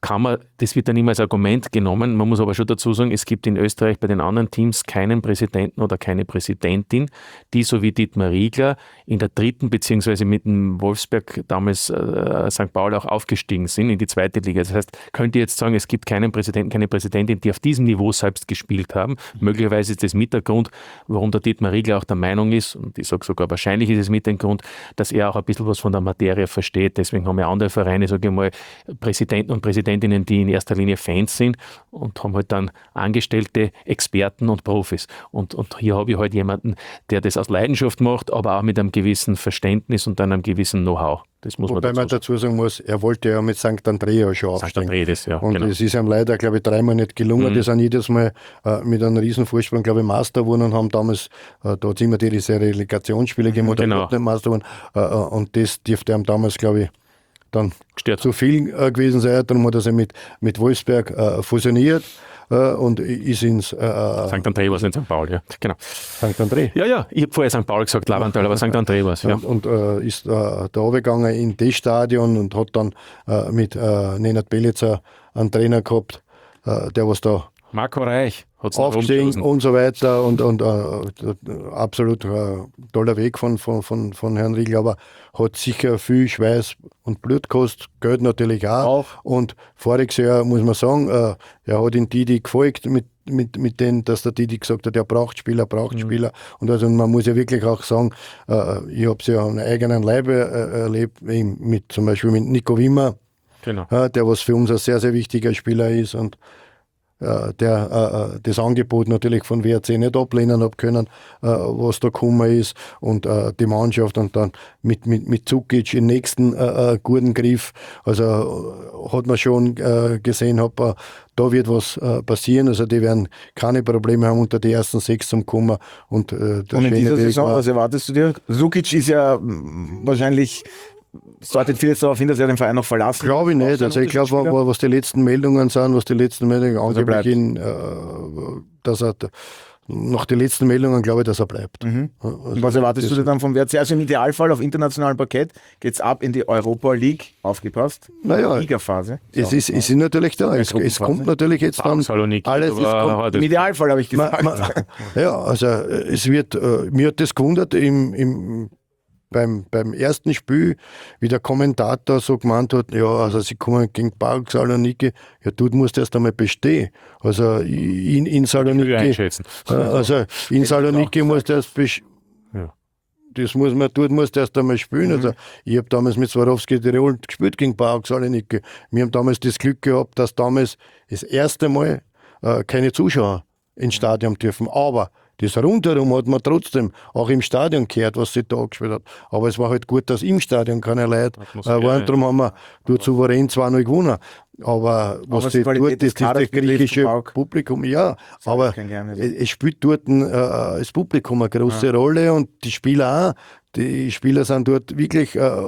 kann man, das wird dann immer als Argument genommen. Man muss aber schon dazu sagen, es gibt in Österreich bei den anderen Teams keinen Präsidenten oder keine Präsidentin, die so wie Dietmar Riegler in der dritten beziehungsweise mit dem Wolfsberg damals äh, Sankt Pauli auch aufgestiegen sind in die zweite Liga. Das heißt, könnt ihr jetzt sagen, es gibt keinen Präsidenten, keine Präsidentin, die auf diesem Niveau selbst gespielt haben. Möglicherweise ist das mit der Grund, warum der Dietmar Riegler auch der Meinung ist, und ich sage sogar wahrscheinlich ist es mit dem Grund, dass er auch ein bisschen was von der Materie versteht. Deswegen haben ja andere Vereine, sage ich mal, Präsidenten und Präsidentinnen, die in erster Linie Fans sind und haben halt dann Angestellte, Experten und Profis. Und, und hier habe ich halt jemanden, der das aus Leidenschaft macht, aber auch mit einem gewissen Verständnis und dann einem gewissen Know-how. Das muss Wobei man dazu, man dazu sagen muss, er wollte ja mit Sankt Andrea schon Sankt aufsteigen. Andrea, das, ja, und genau. es ist ihm leider, glaube ich, dreimal nicht gelungen. Mhm. Die sind jedes Mal äh, mit einem riesen Vorsprung, glaube ich, Meister geworden und haben damals, äh, da hat es immer diese Relegationsspiele gegeben, oder genau. überhaupt nicht Meister geworden. Äh, äh, und das dürfte ihm damals, glaube ich, dann Gestört. zu viel äh, gewesen sein. Darum hat er sich mit, mit Wolfsberg äh, fusioniert äh, und ist ins äh, Sankt André war es in Sankt Pauli, ja. Genau. Sankt André. Ja, ja, ich habe vorher Sankt Pauli gesagt, Lavantal, aber Sankt André war es, ja. Und, und äh, ist äh, da runtergegangen in das Stadion und hat dann äh, mit äh, Nenad Belitzer einen Trainer gehabt, äh, der was da Marco Reich hat es aufgestiegen und so weiter und, und äh, absolut äh, toller Weg von, von, von, von Herrn Riegel, aber hat sicher viel Schweiß und Blut gekostet, Geld natürlich auch. Auch. Und voriges Jahr muss man sagen, äh, er hat in Didi gefolgt mit, mit, mit denen, dass der Didi gesagt hat, er braucht Spieler, braucht mhm. Spieler. Und also man muss ja wirklich auch sagen, äh, ich habe es ja an eigenen Leibe äh, erlebt, mit, zum Beispiel mit Nico Wimmer, genau. äh, der was für uns ein sehr, sehr wichtiger Spieler ist und der äh, das Angebot natürlich von W R C nicht ablehnen hat können, äh, was da gekommen ist und äh, die Mannschaft und dann mit, mit, mit Zukic im nächsten äh, guten Griff, also äh, hat man schon äh, gesehen, hab, äh, da wird was äh, passieren, also die werden keine Probleme haben, unter die ersten sechs zum kommen. Und, äh, der und in dieser Weg Saison, war, was erwartest du dir? Sukic ist ja mh, wahrscheinlich, es deutet vieles darauf hin, dass er den Verein noch verlassen. Glaube ich nicht. Also ich glaube, was die letzten Meldungen sind, was die letzten Meldungen Dass er bleibt. angeblich in, äh, dass er nach den letzten Meldungen glaube ich, dass er bleibt. Mhm. Also Und was erwartest du dir dann vom W R C? Also im Idealfall auf internationalem Parkett geht es ab in die Europa League, aufgepasst, Naja, Ligaphase. es ist, es ist natürlich da. Es, es kommt natürlich jetzt dann Saloniki, alles. Es aber kommt, das- Im Idealfall habe ich man, gesagt. man, ja, also äh, es wird, äh, mir hat das gewundert im, im Beim, beim ersten Spiel, wie der Kommentator so gemeint hat, ja, also sie kommen gegen PAOK Saloniki, ja, dort musst du erst einmal bestehen. Also in, in Saloniki, einschätzen. äh, also in Saloniki musst du erst bestehen. Ja. Das muss man, dort musst du erst einmal spielen. Mhm. Also ich habe damals mit Swarovski Tirol gespielt gegen PAOK Saloniki. Wir haben damals das Glück gehabt, dass damals das erste Mal äh, keine Zuschauer ins Stadion dürfen. Aber das rundherum hat man trotzdem auch im Stadion gehört, was sie da gespielt hat. Aber es war halt gut, dass im Stadion keine Leute äh, waren. Darum haben wir dort souverän zwei null gewonnen. Aber was was die die Qualität dort, des das, das, Kaders das betrifft, griechische PAOK, Publikum, ja, aber kein Geheimnis. es, es spielt dort ein, äh, das Publikum eine große Rolle und die Spieler auch. Die Spieler sind dort wirklich äh,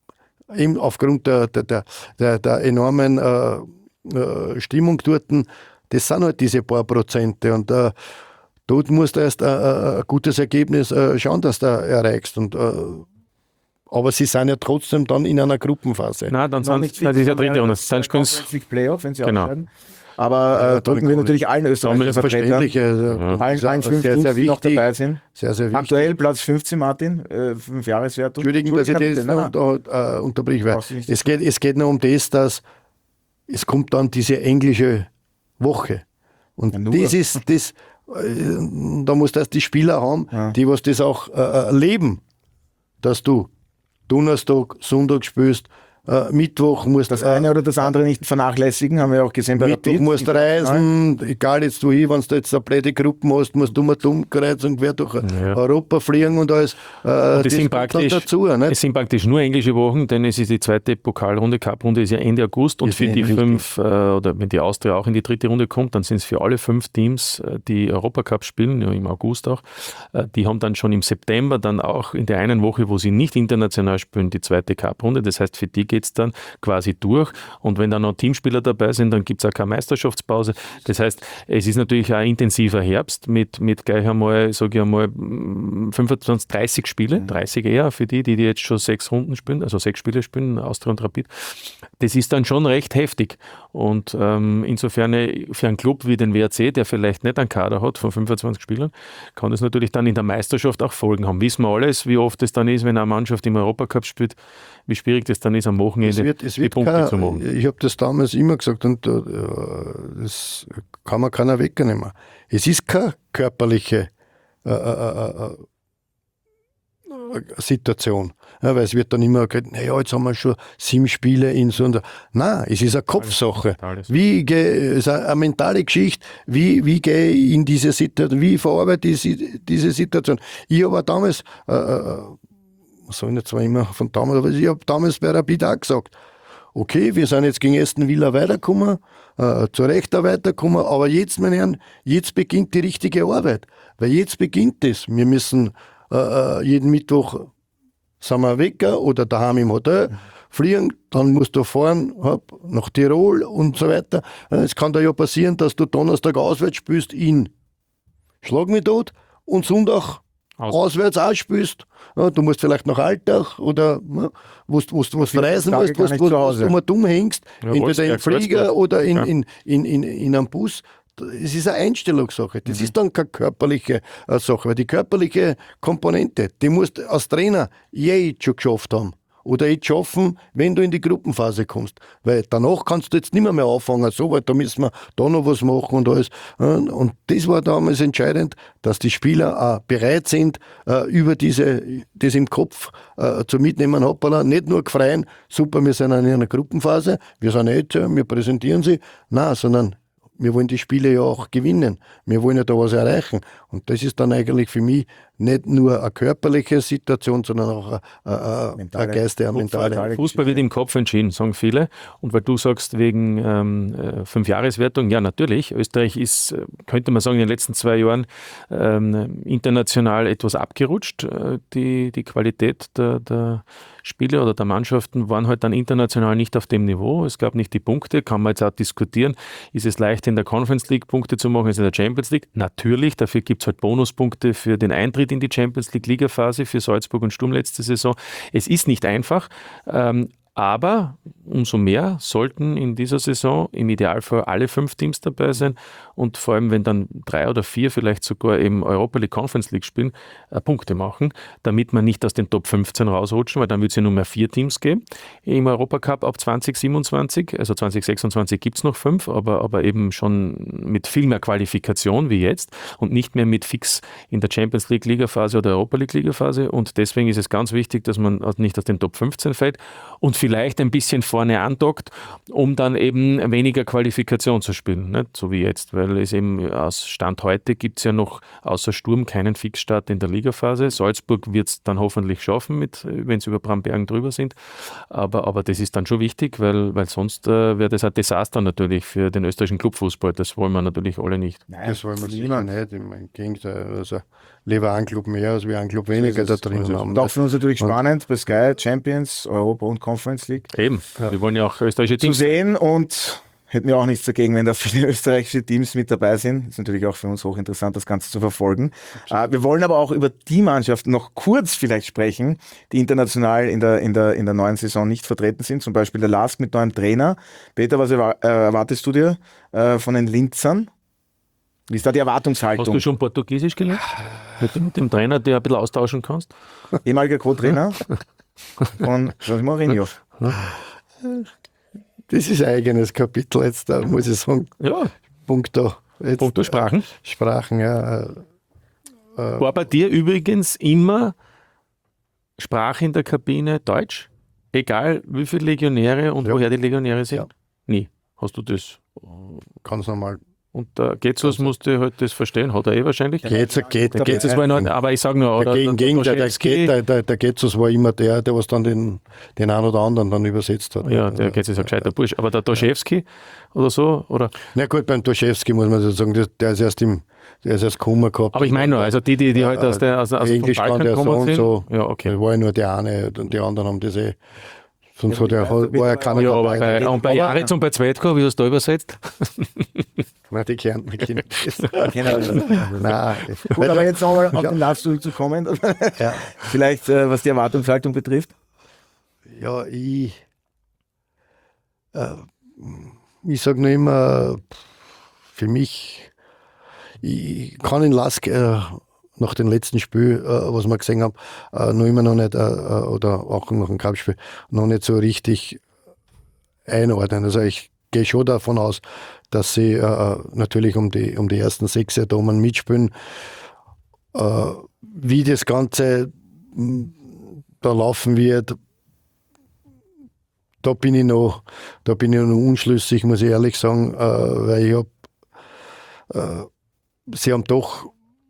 eben aufgrund der, der, der, der, der enormen äh, äh, Stimmung dort, das sind halt diese paar Prozente und äh, dort musst du erst äh, ein gutes Ergebnis äh, schauen, dass du erreichst. Und, äh, aber sie sind ja trotzdem dann in einer Gruppenphase. Nein, dann Noch sind nicht nein, das ist ja fix, dritte aber Runde. Sind Conference League Playoff, wenn sie Genau. ausscheiden. Aber äh, drücken wir natürlich allen österreichischen Vertretern, Selbstverständlich. Also, allen, allen sehr, fünf sehr, Teams, sehr die noch wichtig. dabei sind. Sehr, sehr wichtig. Aktuell Platz fünfzehn, Martin, äh, fünf Jahreswertung. Entschuldigung, dass ich das Entschuldigung, nein, nein. unter, äh, unterbrich, weil Brauchst du nicht. es geht, es geht nur um das, dass es kommt dann diese englische Woche. Und Ja, nur. das ist, das, äh, da musst du erst die Spieler haben, Ja. die was das auch äh, leben, dass du Donnerstag, Sonntag spielst, äh, Mittwoch musst Das äh, eine oder das andere nicht vernachlässigen, haben wir auch gesehen bei Mittwoch Rapid. musst du reisen, egal jetzt du hin, wenn du jetzt eine blöde Gruppe hast, musst du mal Dummkreuzung quer durch Ja. Europa fliegen und alles. Äh, Das das sind kommt dann praktisch, dazu. Nicht? es sind praktisch nur englische Wochen, denn es ist die zweite Pokalrunde, Cup-Runde ist ja Ende August und Ist für die richtig. fünf, äh, oder wenn die Austria auch in die dritte Runde kommt, dann sind es für alle fünf Teams, äh, die Europacup spielen, ja im August auch, äh, die haben dann schon im September dann auch in der einen Woche, wo sie nicht international spielen, die zweite Cup-Runde. Das heißt, für die geht es dann quasi durch und wenn dann noch Teamspieler dabei sind, dann gibt es auch keine Meisterschaftspause. Das heißt, es ist natürlich auch ein intensiver Herbst mit, mit gleich einmal, sage ich einmal, fünfundzwanzig, dreißig Spiele, dreißig eher für die, die, die jetzt schon sechs Runden spielen, also sechs Spiele spielen, Austria und Rapid. Das ist dann schon recht heftig Und ähm, insofern für einen Club wie den W R C, der vielleicht nicht einen Kader hat von fünfundzwanzig Spielern, kann das natürlich dann in der Meisterschaft auch Folgen haben. Wissen wir alles, wie oft es dann ist, wenn eine Mannschaft im Europacup spielt, wie schwierig das dann ist, am Wochenende es wird, es die wird Punkte kein, zu machen. Ich habe das damals immer gesagt und äh, das kann man keiner wegnehmen. Es ist keine körperliche äh, äh, äh, Situation. Ja, weil es wird dann immer gesagt, naja, jetzt haben wir schon sieben Spiele in so und nein, es ist eine Kopfsache. Wie gehe, es ist eine mentale Geschichte, wie, wie gehe ich in diese Situation, wie verarbeite ich diese Situation. Ich habe damals, äh, was soll ich jetzt zwar immer von damals, aber ich habe damals bei Rapid auch gesagt, okay, wir sind jetzt gegen Aston Villa weitergekommen, äh, zu Recht auch weitergekommen, aber jetzt, meine Herren, jetzt beginnt die richtige Arbeit. Weil jetzt beginnt es. Wir müssen äh, jeden Mittwoch sind wir weg oder daheim im Hotel fliegen, dann musst du fahren hab, nach Tirol und so weiter. Es kann da ja passieren, dass du Donnerstag auswärts spielst in Schlag mich tot und Sonntag Aus. auswärts auch spielst. Ja, du musst vielleicht nach Alltag oder ja, wo du verreisen musst, wo du mal dumm hängst, ja, entweder im Flieger oder in, in, in, in, in einem Bus. Es ist eine Einstellungssache. Das mhm. ist dann keine körperliche äh, Sache. Weil die körperliche Komponente, die musst du als Trainer je schon geschafft haben. Oder jetzt schaffen, wenn du in die Gruppenphase kommst. Weil danach kannst du jetzt nicht mehr, mehr anfangen, so, weil da müssen wir da noch was machen und alles. Und das war damals entscheidend, dass die Spieler auch bereit sind, äh, über diese, das im Kopf äh, zu mitnehmen. Hoppala, nicht nur gefreien, super, wir sind in einer Gruppenphase, wir sind jetzt, wir präsentieren sie. Nein, sondern wir wollen die Spiele ja auch gewinnen. Wir wollen ja da was erreichen. Und das ist dann eigentlich für mich nicht nur eine körperliche Situation, sondern auch eine, eine, eine geistige, eine mentale. Fußball wird im Kopf entschieden, sagen viele. Und weil du sagst, wegen ähm, Fünfjahreswertung, ja natürlich, Österreich ist, könnte man sagen, in den letzten zwei Jahren ähm, international etwas abgerutscht. Die, die Qualität der, der Spiele oder der Mannschaften waren halt dann international nicht auf dem Niveau. Es gab nicht die Punkte, kann man jetzt auch diskutieren. Ist es leicht in der Conference League Punkte zu machen als in der Champions League? Natürlich, dafür gibt es halt Bonuspunkte für den Eintritt in die Champions League Ligaphase für Salzburg und Sturm letzte Saison. Es ist nicht einfach, ähm, aber umso mehr sollten in dieser Saison im Idealfall alle fünf Teams dabei sein und vor allem, wenn dann drei oder vier vielleicht sogar im Europa League Conference League spielen, äh, Punkte machen, damit man nicht aus den Top fünfzehn rausrutschen, weil dann wird es ja nur mehr vier Teams geben. Im Europacup ab zwanzig siebenundzwanzig, also zwanzig sechsundzwanzig gibt es noch fünf, aber, aber eben schon mit viel mehr Qualifikation wie jetzt und nicht mehr mit fix in der Champions League Ligaphase oder Europa League Ligaphase und deswegen ist es ganz wichtig, dass man nicht aus den Top fünfzehn fällt und vielleicht ein bisschen vorne andockt, um dann eben weniger Qualifikation zu spielen, nicht? So wie jetzt, weil es eben aus Stand heute gibt es ja noch außer Sturm keinen Fixstart in der Ligaphase. Salzburg wird es dann hoffentlich schaffen, mit, wenn sie über Brambergen drüber sind, aber, aber das ist dann schon wichtig, weil, weil sonst äh, wäre das ein Desaster natürlich für den österreichischen Clubfußball, das wollen wir natürlich alle nicht. Nein, das wollen wir sicher nicht, im Gegenteil, also lieber ein Club mehr als wie ein Club weniger da drin also haben. Und auch für uns natürlich spannend, bei Sky, Champions, Europa und Conference League. Eben, ja. Wir wollen ja auch österreichische Teams zu sehen und hätten wir auch nichts dagegen, wenn da viele österreichische Teams mit dabei sind. Ist natürlich auch für uns hochinteressant, das Ganze zu verfolgen. Äh, wir wollen aber auch über die Mannschaften noch kurz vielleicht sprechen, die international in der, in der, in der neuen Saison nicht vertreten sind. Zum Beispiel der LASK mit neuem Trainer. Peter, was erwartest du dir äh, von den Linzern? Wie ist da die Erwartungshaltung? Hast du schon Portugiesisch gelernt? Mit dem, mit dem Trainer, der ein bisschen austauschen kannst? Ehemaliger Co-Trainer von José Mourinho. Das ist ein eigenes Kapitel jetzt, da muss ich sagen. Ja. Punkto. Jetzt, Punkto Sprachen. Sprachen, ja. Äh, War bei dir übrigens immer Sprache in der Kabine Deutsch? Egal wie viele Legionäre und ja. woher die Legionäre sind? Ja. Nie. Hast du das? Ganz normal. Und der Getzos musste halt das verstehen, hat er eh wahrscheinlich. Getzos geht, der Getzos war noch, aber ich sage nur, oder der, der, der, der, der, der Getzos war immer der, der was dann den, den einen oder anderen dann übersetzt hat. Ja, der Getzos ist ein gescheiter Bursch. Aber der Doschewski oder so, oder? Na gut, beim Doschewski muss man so sagen, der, der ist erst im, der ist erst Kummer gehabt. Aber ich meine nur, also die, die, die halt aus der, aus, aus Englisch vom kann der so und so. Ja, okay. Da war ja nur der eine und die anderen haben das eh. Sonst hat er, war ja keiner ja, aber bei, und bei Jaritz und bei Zweitko, wie hast du da übersetzt? Nein, die Kärntner kennen das. Nein. Gut, aber jetzt nochmal auf den Lars zurückzukommen. Ja. Vielleicht, äh, was die Erwartungshaltung betrifft? Ja, ich äh, ich sage nur immer, für mich, ich kann in Lask äh, nach dem letzten Spiel, äh, was wir gesehen haben, äh, noch immer noch nicht, äh, oder auch nach dem Cup-Spiel, noch nicht so richtig einordnen. Also ich gehe schon davon aus, dass sie äh, natürlich um die, um die ersten sechs Atomen mitspielen. Äh, wie das Ganze m, da laufen wird, da bin ich noch, da bin ich noch unschlüssig, muss ich ehrlich sagen, äh, weil ich habe, äh, sie haben doch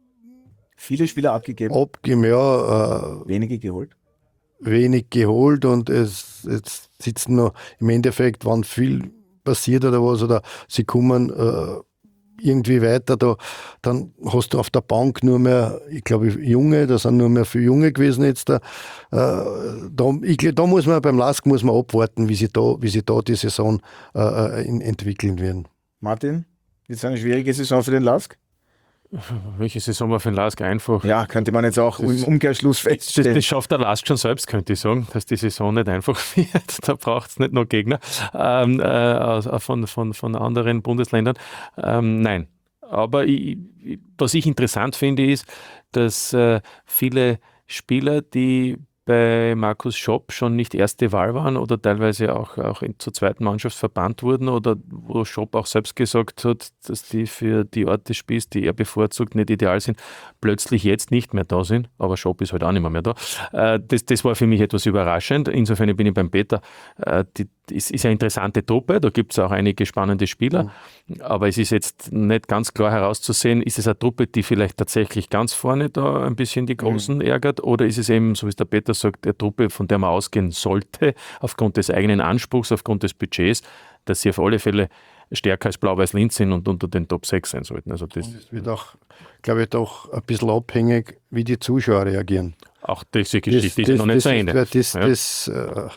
Viele Spieler abgegeben, abgegeben, ja, äh, wenige geholt. wenig geholt und es jetzt sitzen noch im Endeffekt, wann viel passiert oder was, oder sie kommen äh, irgendwie weiter, da, dann hast du auf der Bank nur mehr, ich glaube, Junge, da sind nur mehr viele Junge gewesen jetzt da. Äh, da, ich, da muss man beim Lask muss man abwarten, wie sie da, wie sie da die Saison äh, in, entwickeln werden. Martin, ist eine schwierige Saison für den Lask? Welche Saison war für den Lask einfach? Ja, könnte man jetzt auch im Umkehrschluss Das, feststellen. das schafft der Lask schon selbst, könnte ich sagen, dass die Saison nicht einfach wird. Da braucht es nicht noch Gegner ähm, äh, von, von, von anderen Bundesländern. Ähm, nein, aber ich, ich, was ich interessant finde, ist, dass äh, viele Spieler, die bei Markus Schopp schon nicht erste Wahl waren oder teilweise auch, auch in, zur zweiten Mannschaft verbannt wurden oder wo Schopp auch selbst gesagt hat, dass die für die Art des Spiels, die er bevorzugt, nicht ideal sind, plötzlich jetzt nicht mehr da sind. Aber Schopp ist halt auch nicht mehr, mehr da. Äh, das, das war für mich etwas überraschend. Insofern bin ich beim Peter. Äh, die, es ist eine interessante Truppe, da gibt es auch einige spannende Spieler, mhm. aber es ist jetzt nicht ganz klar herauszusehen, ist es eine Truppe, die vielleicht tatsächlich ganz vorne da ein bisschen die Großen mhm. ärgert, oder ist es eben, so wie es der Peter sagt, eine Truppe, von der man ausgehen sollte, aufgrund des eigenen Anspruchs, aufgrund des Budgets, dass sie auf alle Fälle stärker als Blau-Weiß-Linz sind und unter den Top sechs sein sollten. Also das es wird auch, glaube ich, doch ein bisschen abhängig, wie die Zuschauer reagieren. Auch diese Geschichte das, ist noch nicht das, zu Ende. Das, das, ja. das,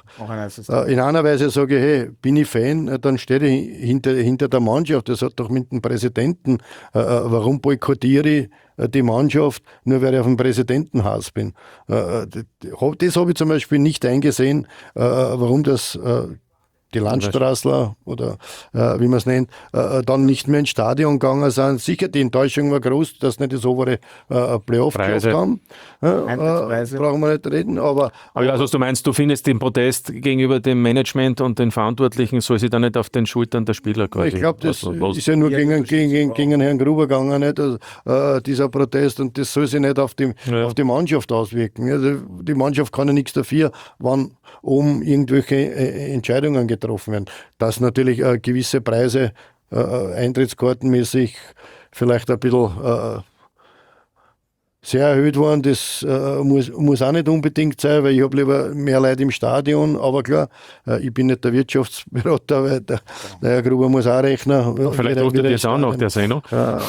äh, in einer Weise sage ich, hey, bin ich Fan, dann stehe ich hinter, hinter der Mannschaft. Das hat doch mit dem Präsidenten, äh, warum boykottiere ich die Mannschaft, nur weil ich auf dem Präsidentenhaus bin. Äh, das das habe ich zum Beispiel nicht eingesehen, äh, warum das äh, die Landstraßler oder äh, wie man es nennt, äh, dann nicht mehr ins Stadion gegangen sind. Sicher, die Enttäuschung war groß, dass nicht das obere äh, Playoff geschafft haben. Äh, äh, brauchen wir nicht reden. Aber, aber ich weiß, was du meinst. Du findest den Protest gegenüber dem Management und den Verantwortlichen soll sich da nicht auf den Schultern der Spieler quasi. Ich glaube, das was, was, ist ja nur gegen, gegen, gegen Herrn Gruber gegangen, nicht? Also, äh, dieser Protest, und das soll sich nicht auf die, ja. auf die Mannschaft auswirken. Also, die Mannschaft kann ja nichts dafür, wann um irgendwelche äh, Entscheidungen getroffen werden. Dass natürlich äh, gewisse Preise äh, eintrittskartenmäßig vielleicht ein bisschen äh, sehr erhöht waren, das äh, muss, muss auch nicht unbedingt sein, weil ich habe lieber mehr Leute im Stadion, aber klar, äh, ich bin nicht der Wirtschaftsberater, weil der, der Herr Gruber muss auch rechnen. Ja, vielleicht ruft er dir das auch nach der Sendung. Ja.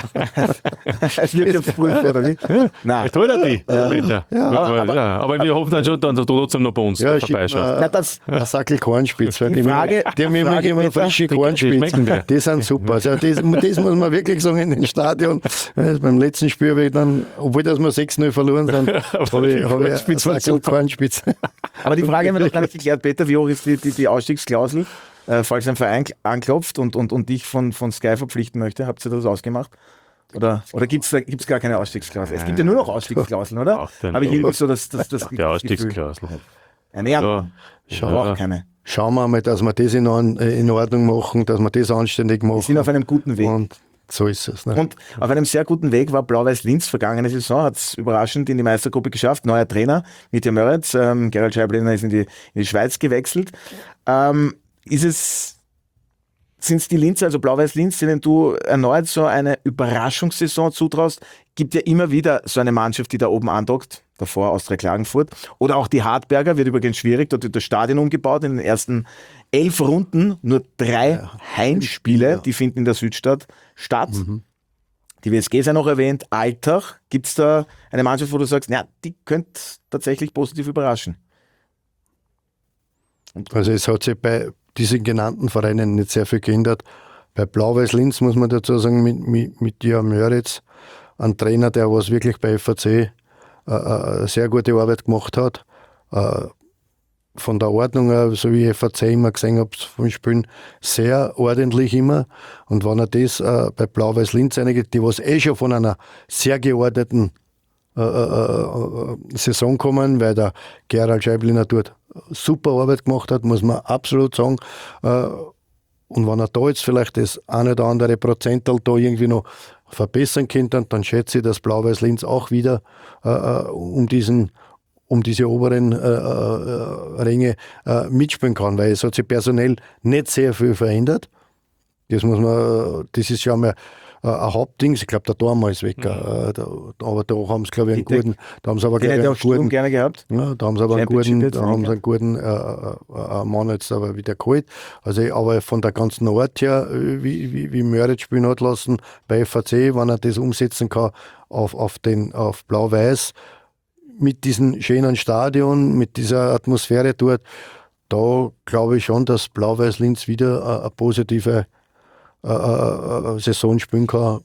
Es wird auf Prüf, oder wie? Nein. Vielleicht holt er die. Ja. Ja, aber, ja, aber wir hoffen dann schon, dass du trotzdem noch bei uns ja, vorbeischaust. Na, das, ein Sackel Kornspitz. Weil die Frage, die haben immer, immer frische Kornspitz. Die sind super. Also das, das muss man wirklich sagen in den Stadion. Also beim letzten Spiel habe ich dann, obwohl dass wir sechs null verloren sind, habe ich, hab ich ein Sackel Kornspitz. Aber die Frage haben wir noch gar nicht geklärt, Peter, wie hoch ist die, die, die Ausstiegsklausel, äh, falls ein Verein anklopft und, und, und dich von, von Sky verpflichten möchte? Habt ihr das ausgemacht? Oder, oder gibt es da gibt's gar keine Ausstiegsklausel? Es gibt ja nur noch Ausstiegsklauseln, oder? Habe ich irgendwie so das, das, das Die Ausstiegsklausel. Ja, nee, ja, Schau, aber auch keine. Schauen wir mal, dass wir das in, in Ordnung machen, dass wir das anständig machen. Wir sind auf einem guten Weg. Und so ist es. Ne? Und auf einem sehr guten Weg war Blau-Weiß-Linz vergangene Saison, hat es überraschend in die Meistergruppe geschafft. Neuer Trainer, Mitja Möritz, ähm, Gerald Scheiblener ist in die, in die Schweiz gewechselt. Ähm, ist es, sind es die Linzer, also Blau-Weiß-Linz, denen du erneut so eine Überraschungssaison zutraust? Gibt ja immer wieder so eine Mannschaft, die da oben andockt, davor Austria Klagenfurt. Oder auch die Hartberger, wird übrigens schwierig, dort wird das Stadion umgebaut. In den ersten elf Runden nur drei ja. Heimspiele, ja. die finden in der Südstadt statt. Mhm. Die W S G sei noch erwähnt, Altach. Gibt es da eine Mannschaft, wo du sagst, ja, die könnte tatsächlich positiv überraschen? Und also es hat sich bei diesen genannten Vereinen nicht sehr viel geändert. Bei Blau-Weiß-Linz muss man dazu sagen, mit, mit, mit Jörg Möritz, ein Trainer, der was wirklich bei F A C äh, eine sehr gute Arbeit gemacht hat. Äh, von der Ordnung her, so wie ich F A C immer gesehen habe, vom Spielen, sehr ordentlich immer. Und wenn er das äh, bei Blau-Weiß Linz reingeht, die was eh schon von einer sehr geordneten äh, äh, Saison kommen, weil der Gerald Scheibliner dort super Arbeit gemacht hat, muss man absolut sagen. Äh, und wenn er da jetzt vielleicht das eine oder andere Prozental da irgendwie noch verbessern könnte, dann schätze ich, dass Blau-Weiß Linz auch wieder äh, um diesen um diese oberen äh, äh, Ränge äh, mitspielen kann, weil es hat sich personell nicht sehr viel verändert. Das muss man, das ist ja mal äh, ein Hauptding. Ich glaube, der Dormer ist weg. Mhm. Äh, da, aber da haben sie, glaube ich, einen die, guten. Da haben sie aber, glaube ich, einen guten. Gerne gehabt. Ja, da haben sie aber einen guten, da haben sie einen guten äh, äh, Mann jetzt aber wieder geholt. Also, aber von der ganzen Art her, wie, wie, wie Möritz spielen hat lassen bei F A C, wenn er das umsetzen kann auf, auf, den, auf Blau-Weiß, mit diesem schönen Stadion, mit dieser Atmosphäre dort, da glaube ich schon, dass Blau-Weiß Linz wieder eine, eine positive äh, äh, Saison spielen kann,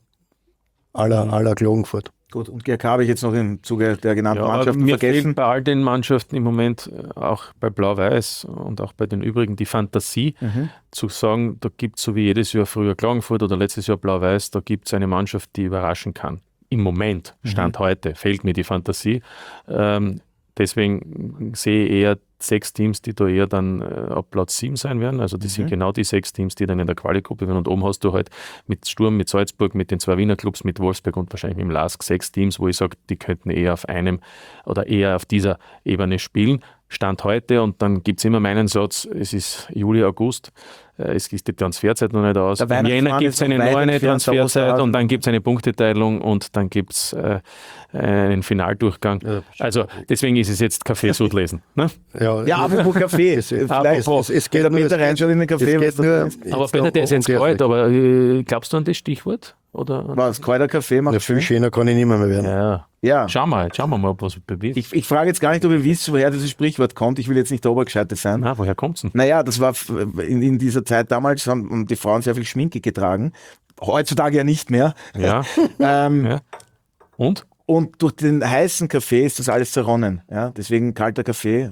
aller, mhm. aller Klagenfurt. Gut, und G K habe ich jetzt noch im Zuge der genannten ja, Mannschaften mir vergessen. Fehlt bei all den Mannschaften im Moment, auch bei Blau-Weiß und auch bei den übrigen, die Fantasie, mhm. zu sagen, da gibt es so wie jedes Jahr früher Klagenfurt oder letztes Jahr Blau-Weiß, da gibt es eine Mannschaft, die überraschen kann. Im Moment, Stand mhm. heute, fehlt mir die Fantasie. Ähm, deswegen sehe ich eher sechs Teams, die da eher dann äh, ab Platz sieben sein werden. Also die mhm. sind genau die sechs Teams, die dann in der Quali-Gruppe werden. Und oben hast du halt mit Sturm, mit Salzburg, mit den zwei Wiener Clubs, mit Wolfsburg und wahrscheinlich mit dem LASK sechs Teams, wo ich sage, die könnten eher auf einem oder eher auf dieser Ebene spielen. Stand heute, und dann gibt es immer meinen Satz, es ist Juli, August, es ist die Transferzeit noch nicht aus. Im Jänner gibt es eine neue Transferzeit und dann gibt es eine Punkteteilung und dann gibt es äh, einen Finaldurchgang. Ja, also deswegen ist es jetzt Kaffeesud lesen. Ne? Ja, ja, apropos Kaffee. Es, es, es, es geht nur, Peter reinschaut in den Kaffee. Es geht nur, aber Peter, der ist jetzt kalt, aber äh, glaubst du an das Stichwort? Oder? Was, kalter Kaffee macht ja, viel schöner kann ich nicht mehr, mehr werden. Ja. Ja. Schau mal, schauen wir mal, was bewegt. Ich, ich frage jetzt gar nicht, ob ihr wisst, woher dieses Sprichwort kommt. Ich will jetzt nicht der Obergescheite sein. Na, woher kommt es denn? Naja, das war in, in dieser Zeit damals, haben die Frauen sehr viel Schminke getragen. Heutzutage ja nicht mehr. Ja. ähm, ja. Und? Und durch den heißen Kaffee ist das alles zerronnen. Ja? Deswegen kalter Kaffee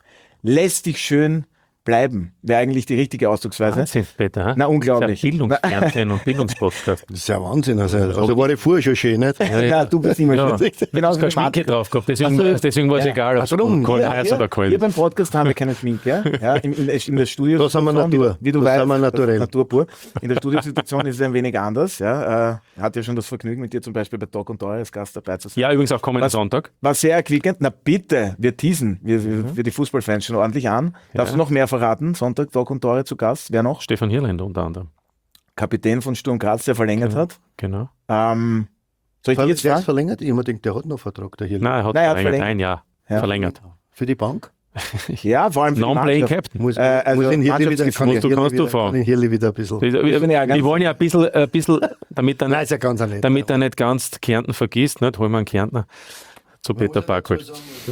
lässt dich schön bleiben, wäre eigentlich die richtige Ausdrucksweise. Wahnsinn, Peter. He? Na, unglaublich. Ja, Bildungsfernsehen und Bildungspodcast. Das ist ja Wahnsinn. Also, also war ich vorher schon schön, nicht? Ja, ja. ja du bist immer ja. schön. Genau, du hast keine Schminke drauf gehabt, deswegen, also, deswegen war es ja. egal, ob es kalt ja, heiß ja. oder kalt. Hier beim Podcast haben wir keine Schminke. Ja? Ja, in, in, in der Studio da sind wir Natur. Wie du da weißt, sind wir naturell. Natur pur. In der Studiosituation ist es ein wenig anders. Ja? Äh, hat ja schon das Vergnügen, mit dir zum Beispiel bei Talk und Teuer als Gast dabei zu sein. Ja, übrigens auch kommenden Sonntag. War sehr erquickend. Na bitte, wir teasen wir, mhm. für die Fußballfans schon ordentlich an. Darfst ja. du noch mehr verraten? Sonntag Talk und Teuer zu Gast. Wer noch? Stefan Hirländer unter anderem. Kapitän von Sturm Graz, der verlängert genau. hat. Genau. Ähm, soll ich Ver- jetzt der ist verlängert? Ich immer denke, der hat noch Vertrag. Der Nein, er hat, Nein, er verlängert. hat verlängert. Ein Jahr ja. verlängert. Für die Bank? Ja, vor allem für Non-Playing Captain. Muss, äh, also muss ihn hier wieder, kann musst du, hier kannst wieder, du fahren. kann hier wieder ein bisschen. Wir, wir, wir wollen ja ein bisschen, ein bisschen damit er Nein, nicht, ist ja ganz nett, damit er nicht ganz Kärnten vergisst, nicht? Holen wir einen Kärntner zu Peter Barkholt.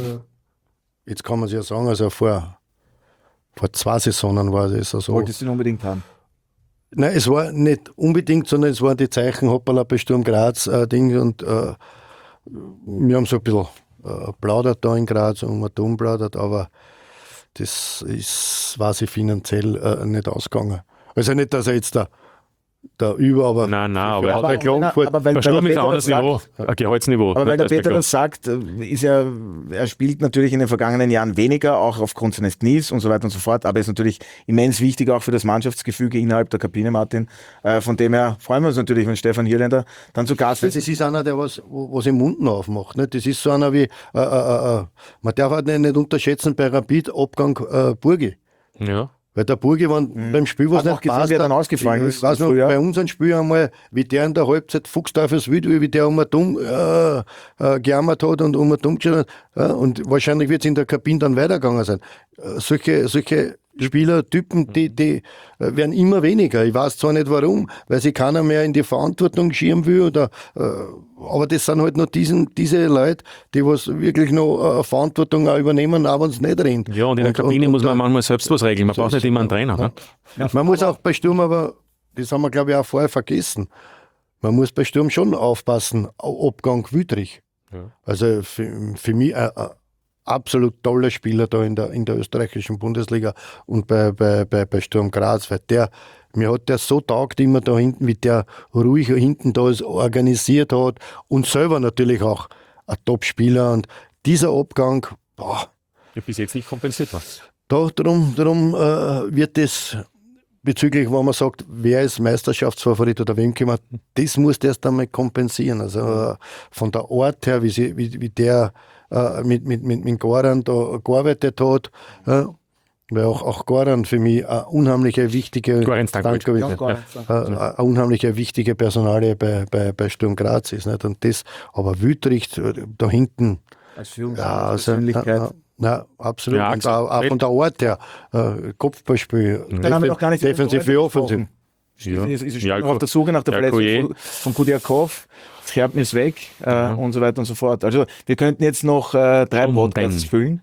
Jetzt kann man es ja sagen, also vor, vor zwei Saisonen war das so. Wolltest du ihn unbedingt haben? Nein, es war nicht unbedingt, sondern es waren die Zeichen Hoppala bei Sturm Graz äh, Ding und äh, wir haben so ein bisschen äh, plaudert da in Graz und wir dumm plaudert, aber das ist, war sie finanziell äh, nicht ausgegangen. Also nicht, dass er jetzt da, da über, aber nein, nein, aber, aber, aber, aber, aber weil der Sturm ist ein anderes Niveau, ein Gehaltsniveau. Aber weil der Peter das sagt, ist ja, er spielt natürlich in den vergangenen Jahren weniger, auch aufgrund seines Knies und so weiter und so fort, aber ist natürlich immens wichtig auch für das Mannschaftsgefüge innerhalb der Kabine, Martin. Äh, von dem her freuen wir uns natürlich, wenn Stefan Hirländer dann zu Gast ist. Das ist einer, der was, was im Mund aufmacht. Nicht? Das ist so einer wie, äh, äh, äh, man darf halt nicht, nicht unterschätzen bei Rapid Abgang äh, Burgi. Ja. Weil der Burgi, wenn mhm. beim Spiel was hat nicht passt, wer dann ausgefallen ich ist. weiß noch, bei unserem Spiel einmal, wie der in der Halbzeit Fuchsteufelswild, wie der um dumm äh, äh, gejammert hat und um dumm geschaut hat. Ja, und wahrscheinlich wird es in der Kabine dann weitergegangen sein. Äh, solche, solche Spielertypen, die, die äh, werden immer weniger. Ich weiß zwar nicht warum, weil sich keiner mehr in die Verantwortung schirmen will, oder, äh, aber das sind halt noch diesen, diese Leute, die was wirklich noch äh, Verantwortung auch übernehmen, auch wenn es nicht rennt. Ja, und in der Kabine und, muss man manchmal selbst was regeln. Man so braucht nicht immer einen Trainer. Ja. Ne? Ja. Man muss auch bei Sturm, aber das haben wir glaube ich auch vorher vergessen, man muss bei Sturm schon aufpassen, Abgang Wüttrich. Ja. Also für, für mich äh, absolut toller Spieler da in der, in der österreichischen Bundesliga und bei, bei, bei, bei Sturm Graz, weil der, mir hat der so taugt immer da hinten, wie der ruhig hinten da ist, organisiert hat und selber natürlich auch ein Top-Spieler und dieser Abgang, boah, Ja, bis jetzt nicht kompensiert war. da, darum, darum äh, wird das bezüglich, wenn man sagt, wer ist Meisterschaftsfavorit oder wem kommt, das muss der erst einmal kompensieren. Also äh, von der Art her, wie, sie, wie, wie der äh, mit, mit, mit, mit Goran da gearbeitet hat, äh, weil auch, auch Goran für mich eine unheimliche wichtige, Goran Stankovic. Stankovic, Ja, Goran äh, eine unheimliche wichtige Personalie bei, bei, bei Sturm Graz ist. Nicht? Und das, aber Wüttrich äh, da hinten, Als ja, also, Führungspersönlichkeit. ja, ja, absolut. Ja, und auch, auch von der Art her, äh, Kopfballspiel, Dann haben wir noch gar nicht defensiv wie offensiv. Ja. Ist, ist Ja, noch auf der Suche nach der ja, Verletzung Koye. von, von Kudiakov, Scherben ist weg äh, und so weiter und so fort. Also wir könnten jetzt noch äh, drei Und Podcasts dann. füllen.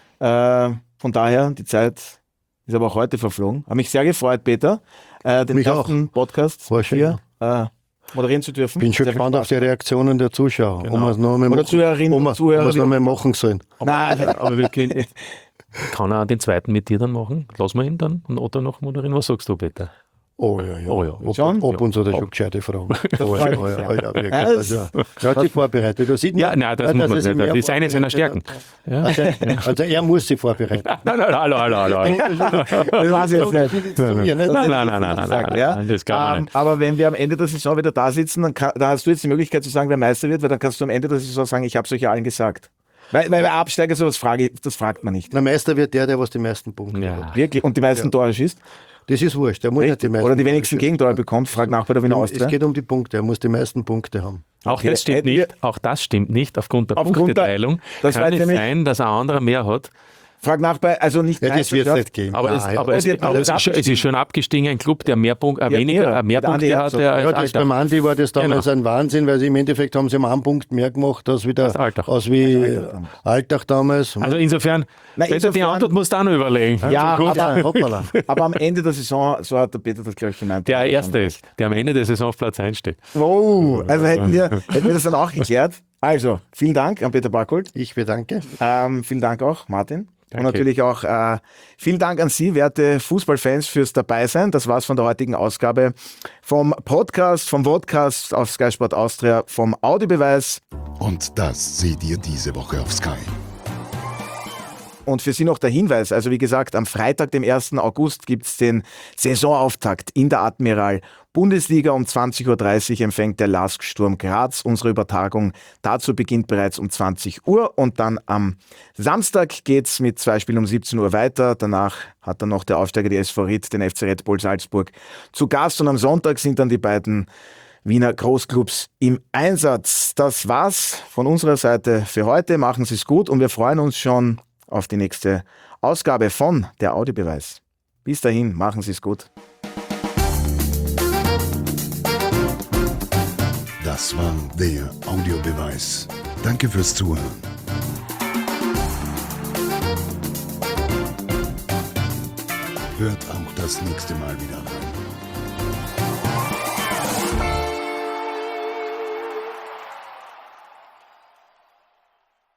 Äh, von daher, die Zeit ist aber auch heute verflogen. Habe mich sehr gefreut, Peter, äh, den Mich ersten Podcast War schön. hier äh, moderieren zu dürfen. Bin schon Sehr viel gespannt auf Spaß. die Reaktionen der Zuschauer, Genau. ob wir es noch einmal Oder machen, Zuhörerinnen ob und wir, ob Zuhörer, wir es die- noch einmal machen sollen. Nein, Aber wir können, kann er den zweiten mit dir dann machen? Lassen wir ihn dann und Otto noch moderieren. Was sagst du, Peter? Oh ja, ja. Oh ja. Ob, Schon? ob uns oder Ja. schon gescheite Fragen. Oh, ja, freut oh, mich ja, sehr. oh, ja, wirklich. Ja, Also, er hat sich vorbereitet. Du siehst Ja, nein, das muss man ist ihm nicht. mehr Das ist eine seiner vorbereitet. Stärken. Ja. Also, also er muss sich vorbereiten. Nein, nein, hallo, hallo, hallo. Nein, das war's jetzt nicht. Ja, nicht? nein, nein, nein, nein, gesagt, nein, ja? nein, das kann man Ähm, nicht. aber wenn wir am Ende der Saison wieder da sitzen, dann, kann, dann hast du jetzt die Möglichkeit zu sagen, wer Meister wird, weil dann kannst du am Ende der Saison sagen, ich habe es euch ja allen gesagt. Weil, weil bei Absteiger sowas frage ich, das fragt man nicht. Der Meister wird der, der was die meisten Punkte hat. Ja. Wirklich? Und die meisten Tore schießt? Das ist wurscht. Der muss nicht die meisten Oder die wenigsten Punkte Gegentore bekommt? Frag nach bei der Wiener schießen. Austria. Es geht um die Punkte. Er muss die meisten Punkte haben. Auch Okay, das stimmt hätten wir- nicht. Auch das stimmt nicht. Aufgrund der Aufgrund der- Punkteteilung das kann weiß es nämlich- sein, dass ein anderer mehr hat. Frag nach bei, also nicht Ja, das wird es Meisterschaft. nicht geben. Aber, es, Nein, aber, es, die- aber es, ist schon, es ist schon abgestiegen, ein Club, der mehr, Punkt, äh, Ja, weniger, mehrere. äh, mehr Der Andi Punkte Herzog. hatte als Ja, das Alter. beim Andi war das damals Genau. ein Wahnsinn, weil sie im Endeffekt haben sie um einen Punkt mehr gemacht, als wie, der, Als Alltag. als wie Alltag damals. Also insofern, Na, Peter, die insofern- Antwort musst du auch noch überlegen. Ja, Gut. aber, Hoppala. aber am Ende der Saison, so hat der Peter das, glaube ich, gemeint. Der Erste ist, der am Ende der Saison auf Platz eins steht. Wow, also hätten wir, hätten wir das dann auch geklärt. Also, vielen Dank an Peter Barkold. Ich bedanke. Ähm, vielen Dank auch, Martin. Danke. Und natürlich auch äh, vielen Dank an Sie, werte Fußballfans, fürs Dabeisein. Das war's von der heutigen Ausgabe vom Podcast, vom Vodcast auf Sky Sport Austria, vom Audiobeweis. Und das seht ihr diese Woche auf Sky. Und für Sie noch der Hinweis, also wie gesagt, am Freitag, dem ersten August, gibt's den Saisonauftakt in der Admiral Bundesliga. Um zwanzig Uhr dreißig empfängt der LASK Sturm Graz unsere Übertragung. Dazu beginnt bereits um zwanzig Uhr und dann am Samstag geht's mit zwei Spielen um siebzehn Uhr weiter. Danach hat dann noch der Aufsteiger, die S V Ried, den F C Red Bull Salzburg zu Gast und am Sonntag sind dann die beiden Wiener Großclubs im Einsatz. Das war's von unserer Seite für heute. Machen Sie es gut und wir freuen uns schon auf die nächste Ausgabe von der Audiobeweis. Bis dahin, machen Sie es gut. Das war der Audiobeweis. Danke fürs Zuhören. Hört auch das nächste Mal wieder rein.